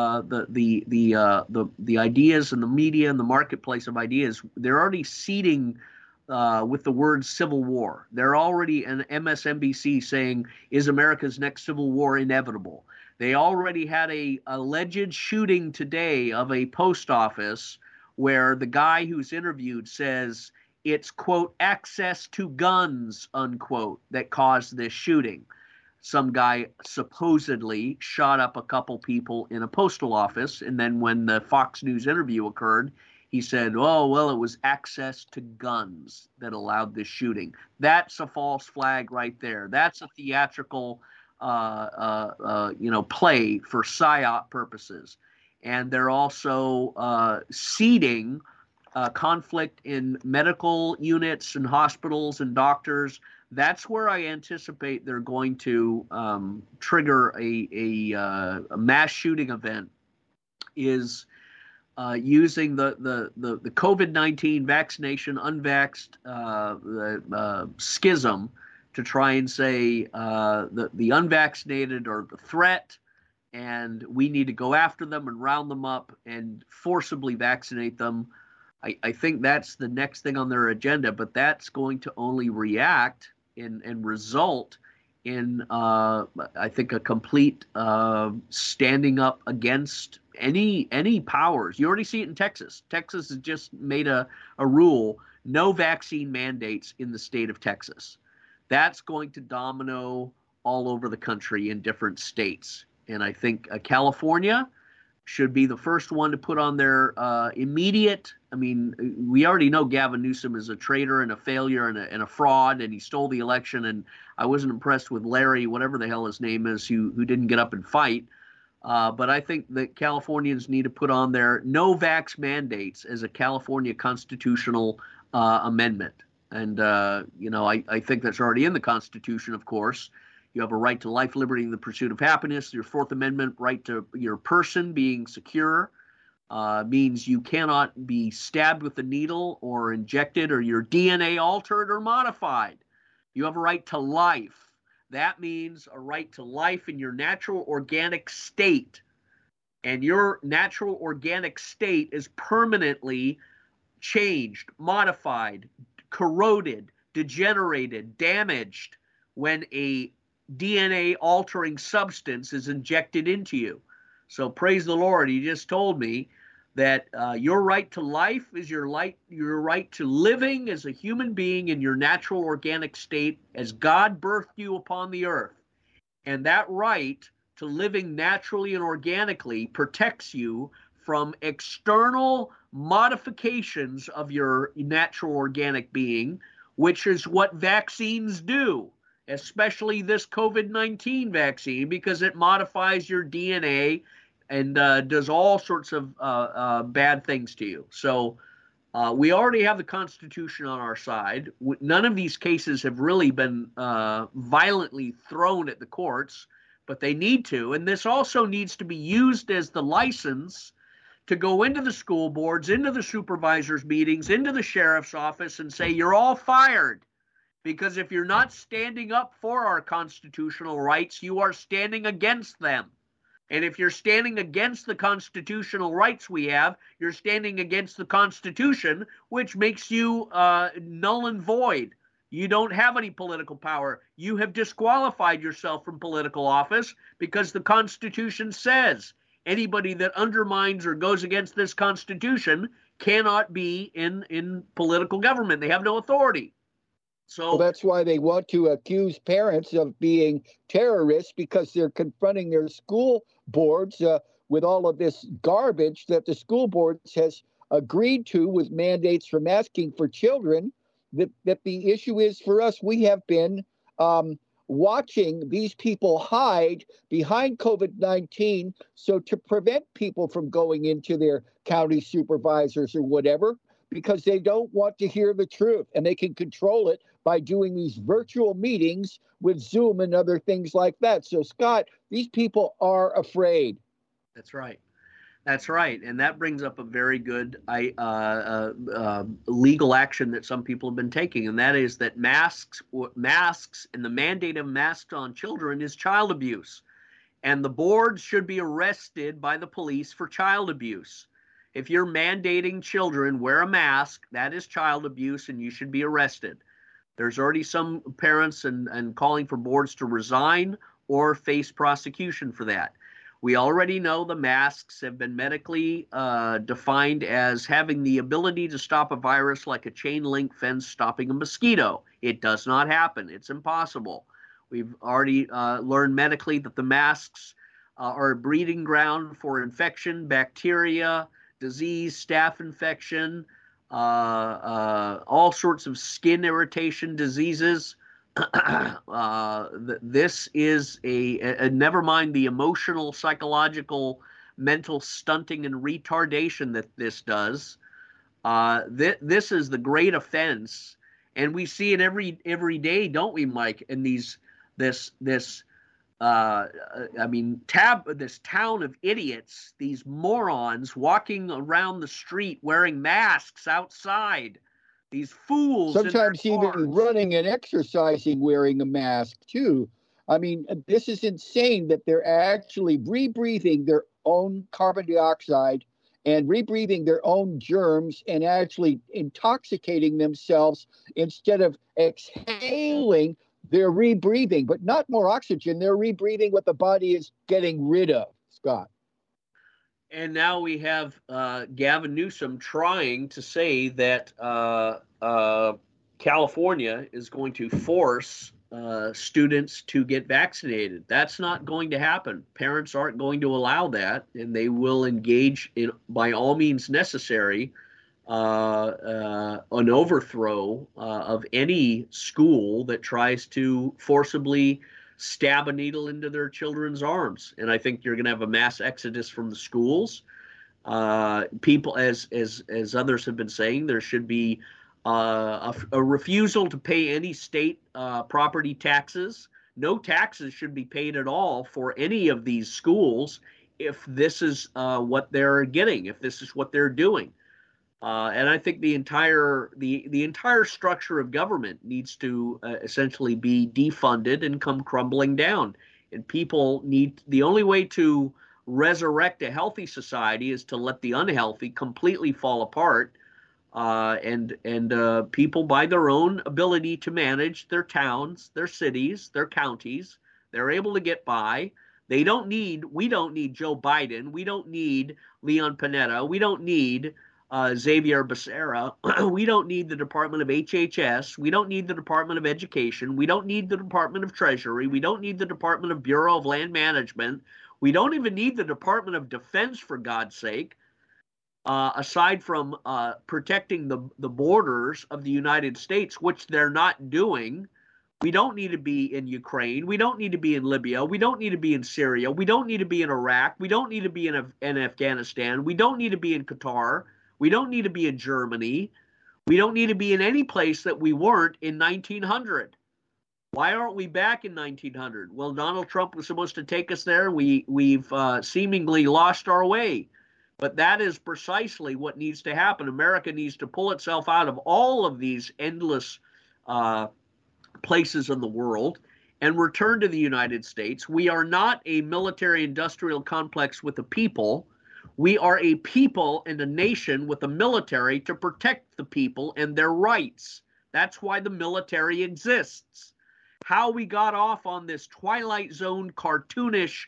the ideas in the media and the marketplace of ideas. They're already seeding with the word civil war. They're already in MSNBC saying, is America's next civil war inevitable? They already had a alleged shooting today of a post office where the guy who's interviewed says it's, quote, access to guns, unquote, that caused this shooting. Some guy supposedly shot up a couple people in a postal office, and then when the Fox News interview occurred, he said, oh, well, it was access to guns that allowed this shooting. That's a false flag right there. That's a theatrical play for PSYOP purposes. And they're also seeding conflict in medical units and hospitals and doctors. That's where I anticipate they're going to trigger a mass shooting event, is using the COVID-19 vaccination unvaxxed schism to try and say the unvaccinated are the threat, and we need to go after them and round them up and forcibly vaccinate them. I think that's the next thing on their agenda, but that's going to only react and result in, I think, a complete standing up against any powers. You already see it in Texas. Texas has just made a rule, no vaccine mandates in the state of Texas. That's going to domino all over the country in different states. And I think California should be the first one to put on their immediate. I mean, we already know Gavin Newsom is a traitor and a failure and a fraud, and he stole the election. And I wasn't impressed with Larry, whatever the hell his name is, who didn't get up and fight. But I think that Californians need to put on their no vax mandates as a California constitutional amendment. And, I think that's already in the Constitution, of course. You have a right to life, liberty, and the pursuit of happiness. Your Fourth Amendment right to your person being secure means you cannot be stabbed with a needle or injected or your DNA altered or modified. You have a right to life. That means a right to life in your natural organic state. And your natural organic state is permanently changed, modified, corroded, degenerated, damaged when a DNA altering substance is injected into you. So praise the Lord. He just told me that your right to life is your right to living as a human being in your natural organic state as God birthed you upon the earth. And that right to living naturally and organically protects you from external modifications of your natural organic being, which is what vaccines do, especially this COVID-19 vaccine, because it modifies your DNA does all sorts of bad things to you. So we already have the Constitution on our side. None of these cases have really been violently thrown at the courts, but they need to. And this also needs to be used as the license to go into the school boards, into the supervisors' meetings, into the sheriff's office and say, you're all fired. Because if you're not standing up for our constitutional rights, you are standing against them. And if you're standing against the constitutional rights we have, you're standing against the Constitution, which makes you null and void. You don't have any political power. You have disqualified yourself from political office because the Constitution says anybody that undermines or goes against this Constitution cannot be in political government. They have no authority. So well, that's why they want to accuse parents of being terrorists, because they're confronting their school boards with all of this garbage that the school boards has agreed to with mandates for masking for children. That the issue is for us, we have been watching these people hide behind COVID-19 so to prevent people from going into their county supervisors or whatever, because they don't want to hear the truth, and they can control it by doing these virtual meetings with Zoom and other things like that. So, Scott, these people are afraid. That's right. That's right. And that brings up a very good legal action that some people have been taking, and that is that masks and the mandate of masks on children is child abuse. And the board should be arrested by the police for child abuse. If you're mandating children wear a mask, that is child abuse, and you should be arrested. There's already some parents and calling for boards to resign or face prosecution for that. We already know the masks have been medically defined as having the ability to stop a virus like a chain link fence stopping a mosquito. It does not happen. It's impossible. We've already learned medically that the masks are a breeding ground for infection, bacteria, disease, staph infection, all sorts of skin irritation diseases. This is a never mind the emotional, psychological, mental stunting and retardation that this does. This is the great offense, and we see it every day, don't we, Mike? In this town of idiots, these morons walking around the street wearing masks outside. These fools. Sometimes even running and exercising wearing a mask, too. I mean, this is insane that they're actually rebreathing their own carbon dioxide and rebreathing their own germs and actually intoxicating themselves. Instead of exhaling, they're rebreathing, but not more oxygen. They're rebreathing what the body is getting rid of, Scott. And now we have Gavin Newsom trying to say that California is going to force students to get vaccinated. That's not going to happen. Parents aren't going to allow that, and they will engage in, by all means necessary, an overthrow of any school that tries to forcibly stab a needle into their children's arms. And I think you're going to have a mass exodus from the schools. People, as others have been saying, there should be a refusal to pay any state property taxes. No taxes should be paid at all for any of these schools if this is what they're getting, if this is what they're doing. And I think the entire structure of government needs to essentially be defunded and come crumbling down. And people need, the only way to resurrect a healthy society is to let the unhealthy completely fall apart. And people, by their own ability to manage their towns, their cities, their counties, they're able to get by. We don't need Joe Biden. We don't need Leon Panetta. We don't need Xavier Becerra. We don't need the Department of HHS. We don't need the Department of Education. We don't need the Department of Treasury. We don't need the Department of Bureau of Land Management. We don't even need the Department of Defense, for God's sake, aside from protecting the borders of the United States, which they're not doing. We don't need to be in Ukraine. We don't need to be in Libya. We don't need to be in Syria. We don't need to be in Iraq. We don't need to be in Afghanistan. We don't need to be in Qatar. We don't need to be in Germany. We don't need to be in any place that we weren't in 1900. Why aren't we back in 1900? Well, Donald Trump was supposed to take us there. We've seemingly lost our way. But that is precisely what needs to happen. America needs to pull itself out of all of these endless places in the world and return to the United States. We are not a military-industrial complex with a people. We are a people and a nation with a military to protect the people and their rights. That's why the military exists. How we got off on this Twilight Zone cartoonish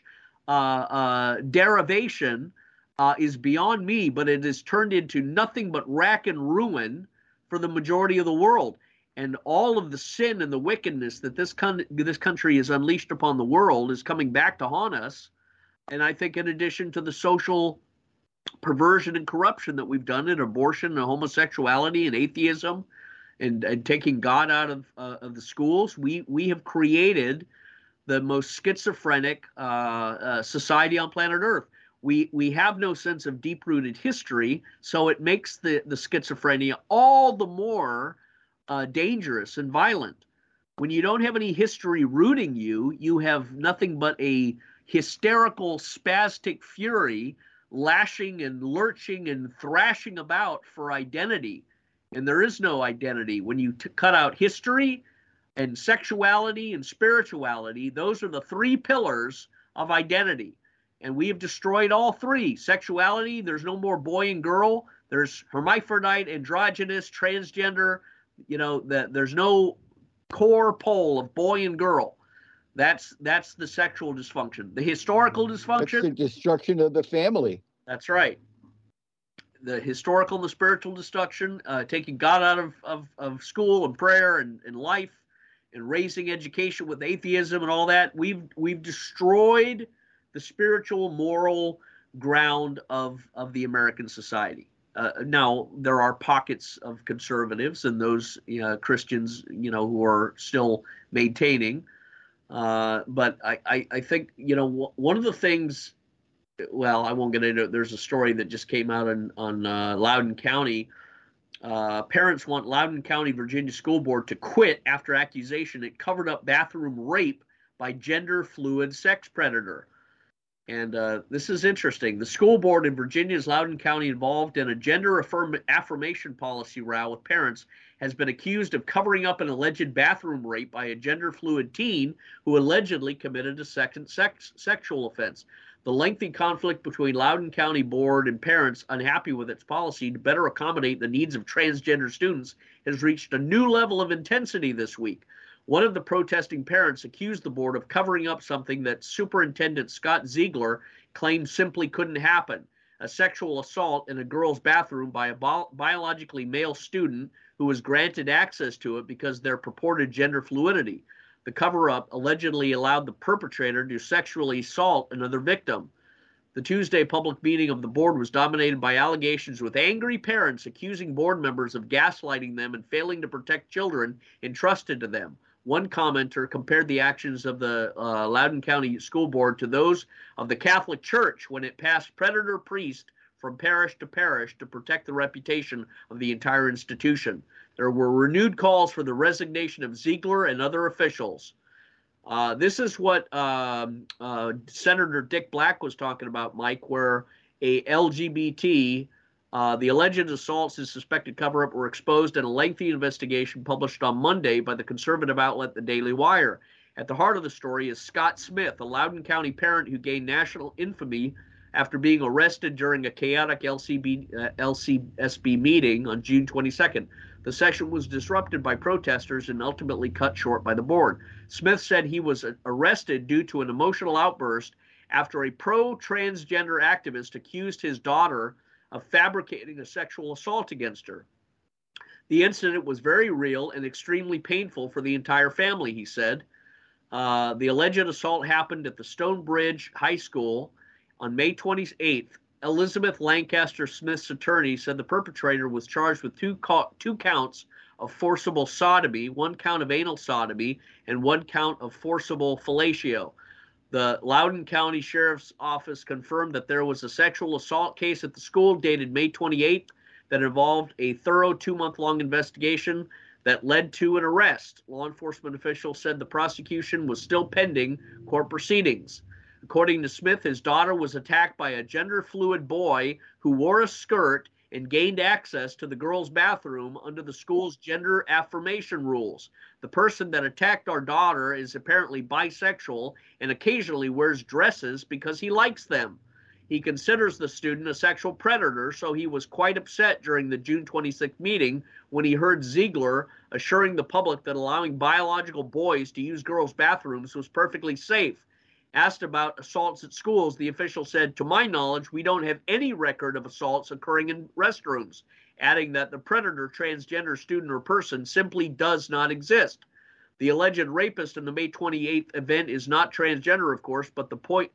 derivation is beyond me, but it has turned into nothing but rack and ruin for the majority of the world. And all of the sin and the wickedness that this country has unleashed upon the world is coming back to haunt us. And I think in addition to the social perversion and corruption that we've done in abortion and homosexuality and atheism and taking God out of the schools, we have created the most schizophrenic society on planet Earth. We have no sense of deep-rooted history, so it makes the schizophrenia all the more dangerous and violent. When you don't have any history rooting you, you have nothing but a hysterical, spastic fury lashing and lurching and thrashing about for identity. And there is no identity. When you cut out history and sexuality and spirituality, those are the three pillars of identity. And we have destroyed all three. Sexuality, there's no more boy and girl. There's hermaphrodite, androgynous, transgender. There's no core pole of boy and girl. That's the sexual dysfunction. The historical dysfunction. That's the destruction of the family. That's right. The historical and the spiritual destruction, taking God out of school and prayer and life, and raising education with atheism and all that. We've destroyed the spiritual, moral ground of the American society. Now, there are pockets of conservatives and those Christians, who are still maintaining. But I think, one of the things, well, I won't get into it. There's a story that just came out on Loudoun County. Parents want Loudoun County, Virginia School Board to quit after accusation it covered up bathroom rape by gender fluid sex predator. And this is interesting. The school board in Virginia's Loudoun County, involved in a gender affirmation policy row with parents, has been accused of covering up an alleged bathroom rape by a gender fluid teen who allegedly committed a sexual offense. The lengthy conflict between Loudoun County Board and parents unhappy with its policy to better accommodate the needs of transgender students has reached a new level of intensity this week. One of the protesting parents accused the board of covering up something that Superintendent Scott Ziegler claimed simply couldn't happen: a sexual assault in a girl's bathroom by a biologically male student who was granted access to it because of their purported gender fluidity. The cover-up allegedly allowed the perpetrator to sexually assault another victim. The Tuesday public meeting of the board was dominated by allegations, with angry parents accusing board members of gaslighting them and failing to protect children entrusted to them. One commenter compared the actions of the Loudoun County School Board to those of the Catholic Church when it passed predator priest from parish to parish to protect the reputation of the entire institution. There were renewed calls for the resignation of Ziegler and other officials. This is what Senator Dick Black was talking about, Mike, where a LGBT, the alleged assaults and suspected cover-up were exposed in a lengthy investigation published on Monday by the conservative outlet The Daily Wire. At the heart of the story is Scott Smith, a Loudoun County parent who gained national infamy after being arrested during a chaotic LCSB meeting on June 22nd. The session was disrupted by protesters and ultimately cut short by the board. Smith said he was arrested due to an emotional outburst after a pro-transgender activist accused his daughter of fabricating a sexual assault against her. The incident was very real and extremely painful for the entire family, he said. The alleged assault happened at the Stonebridge High School on May 28th. Elizabeth Lancaster Smith's attorney said the perpetrator was charged with two counts of forcible sodomy, 1 count of anal sodomy, and 1 count of forcible fellatio. The Loudoun County Sheriff's Office confirmed that there was a sexual assault case at the school dated May 28th that involved a thorough 2-month-long investigation that led to an arrest. Law enforcement officials said the prosecution was still pending court proceedings. According to Smith, his daughter was attacked by a gender-fluid boy who wore a skirt and gained access to the girls' bathroom under the school's gender affirmation rules. The person that attacked our daughter is apparently bisexual and occasionally wears dresses because he likes them. He considers the student a sexual predator, so he was quite upset during the June 26th meeting when he heard Ziegler assuring the public that allowing biological boys to use girls' bathrooms was perfectly safe. Asked about assaults at schools, the official said, "To my knowledge, we don't have any record of assaults occurring in restrooms," adding that the predator, transgender student or person simply does not exist. The alleged rapist in the May 28th event is not transgender, of course, but the point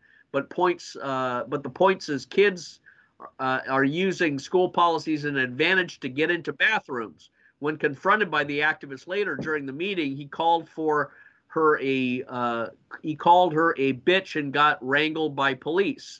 is kids are using school policies as an advantage to get into bathrooms. When confronted by the activist later during the meeting, he called her a bitch and got wrangled by police.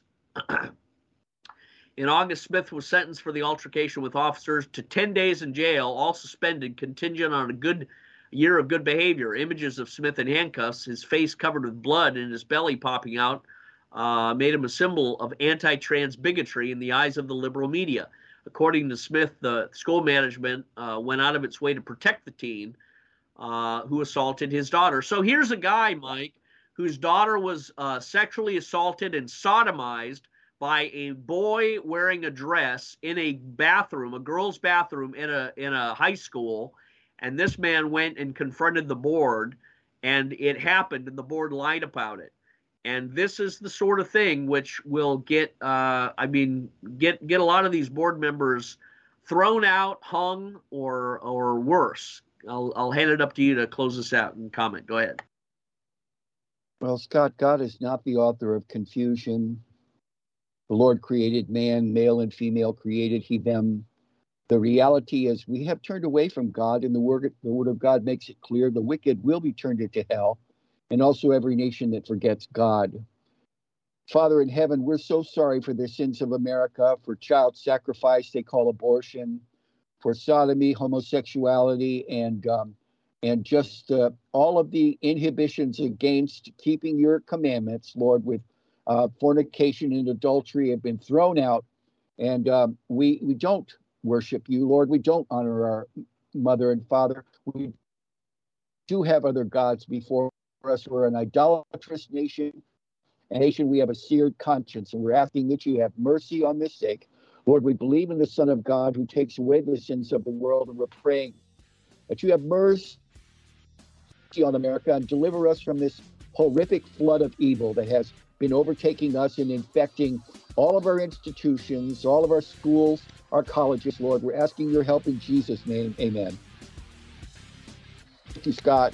In August, Smith was sentenced for the altercation with officers to 10 days in jail, all suspended, contingent on a good year of good behavior. Images of Smith in handcuffs, his face covered with blood and his belly popping out, made him a symbol of anti-trans bigotry in the eyes of the liberal media. According to Smith, the school management went out of its way to protect the teen who assaulted his daughter. So here's a guy, Mike, whose daughter was sexually assaulted and sodomized by a boy wearing a dress in a bathroom, a girl's bathroom in a high school. And this man went and confronted the board, and it happened, and the board lied about it. And this is the sort of thing which will get a lot of these board members thrown out, hung, or worse. I'll hand it up to you to close this out and comment. Go ahead. Well, Scott, God is not the author of confusion. The Lord created man, male and female created he them. The reality is we have turned away from God, and the word of God makes it clear the wicked will be turned into hell, and also every nation that forgets God. Father in heaven, we're so sorry for the sins of America, for child sacrifice they call abortion, for sodomy, homosexuality, and just all of the inhibitions against keeping your commandments, Lord, with fornication and adultery have been thrown out, and we don't worship you, Lord. We don't honor our mother and father. We do have other gods before us. We're an idolatrous nation, a nation we have a seared conscience, and we're asking that you have mercy on this sake. Lord, we believe in the Son of God who takes away the sins of the world, and we're praying that you have mercy on America and deliver us from this horrific flood of evil that has been overtaking us and infecting all of our institutions, all of our schools, our colleges, Lord. We're asking your help in Jesus' name. Amen. Thank you, Scott.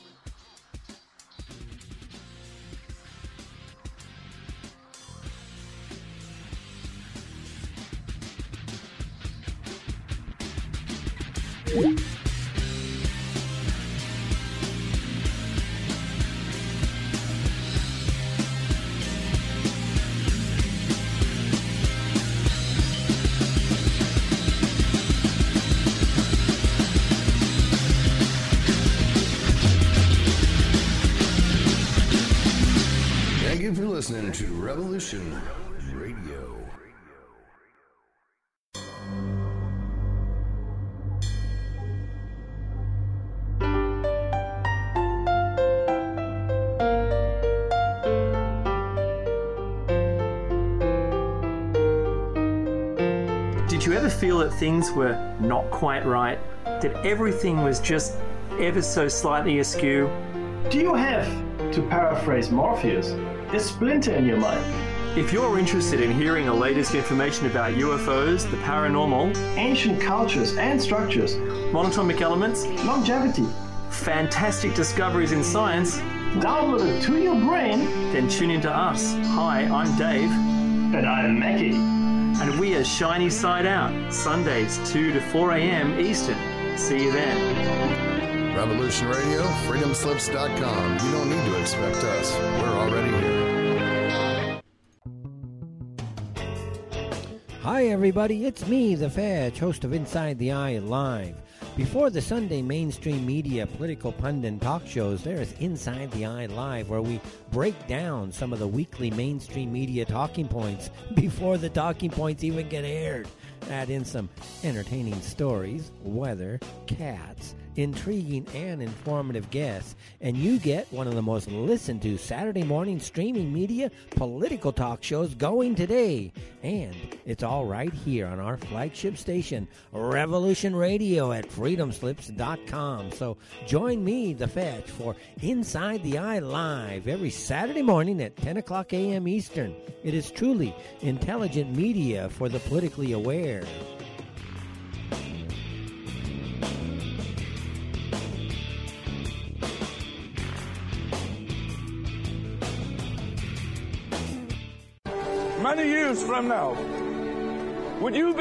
Thank you for listening to Revolution Radio. Did you ever feel that things were not quite right? That everything was just ever so slightly askew? Do you have, to paraphrase Morpheus, a splinter in your mind? If you're interested in hearing the latest information about UFOs, the paranormal, ancient cultures and structures, monatomic elements, longevity, fantastic discoveries in science, downloaded to your brain, then tune into us. Hi, I'm Dave. And I'm Mackie. And we are Shiny Side Out, Sundays 2 to 4 a.m. Eastern. See you then. Revolution Radio, freedomslips.com. You don't need to expect us. We're already here. Hi, everybody. It's me, The Fetch, host of Inside the Eye Live. Before the Sunday mainstream media political pundit talk shows, there is Inside the Eye Live, where we break down some of the weekly mainstream media talking points before the talking points even get aired. Add in some entertaining stories, weather, cats, intriguing and informative guests, and you get one of the most listened to Saturday morning streaming media political talk shows going today. And it's all right here on our flagship station, Revolution Radio at freedomslips.com. So join me, The Fetch, for Inside the Eye Live every Saturday morning at 10 o'clock a.m. Eastern. It is truly intelligent media for the politically aware. Many years from now, would you be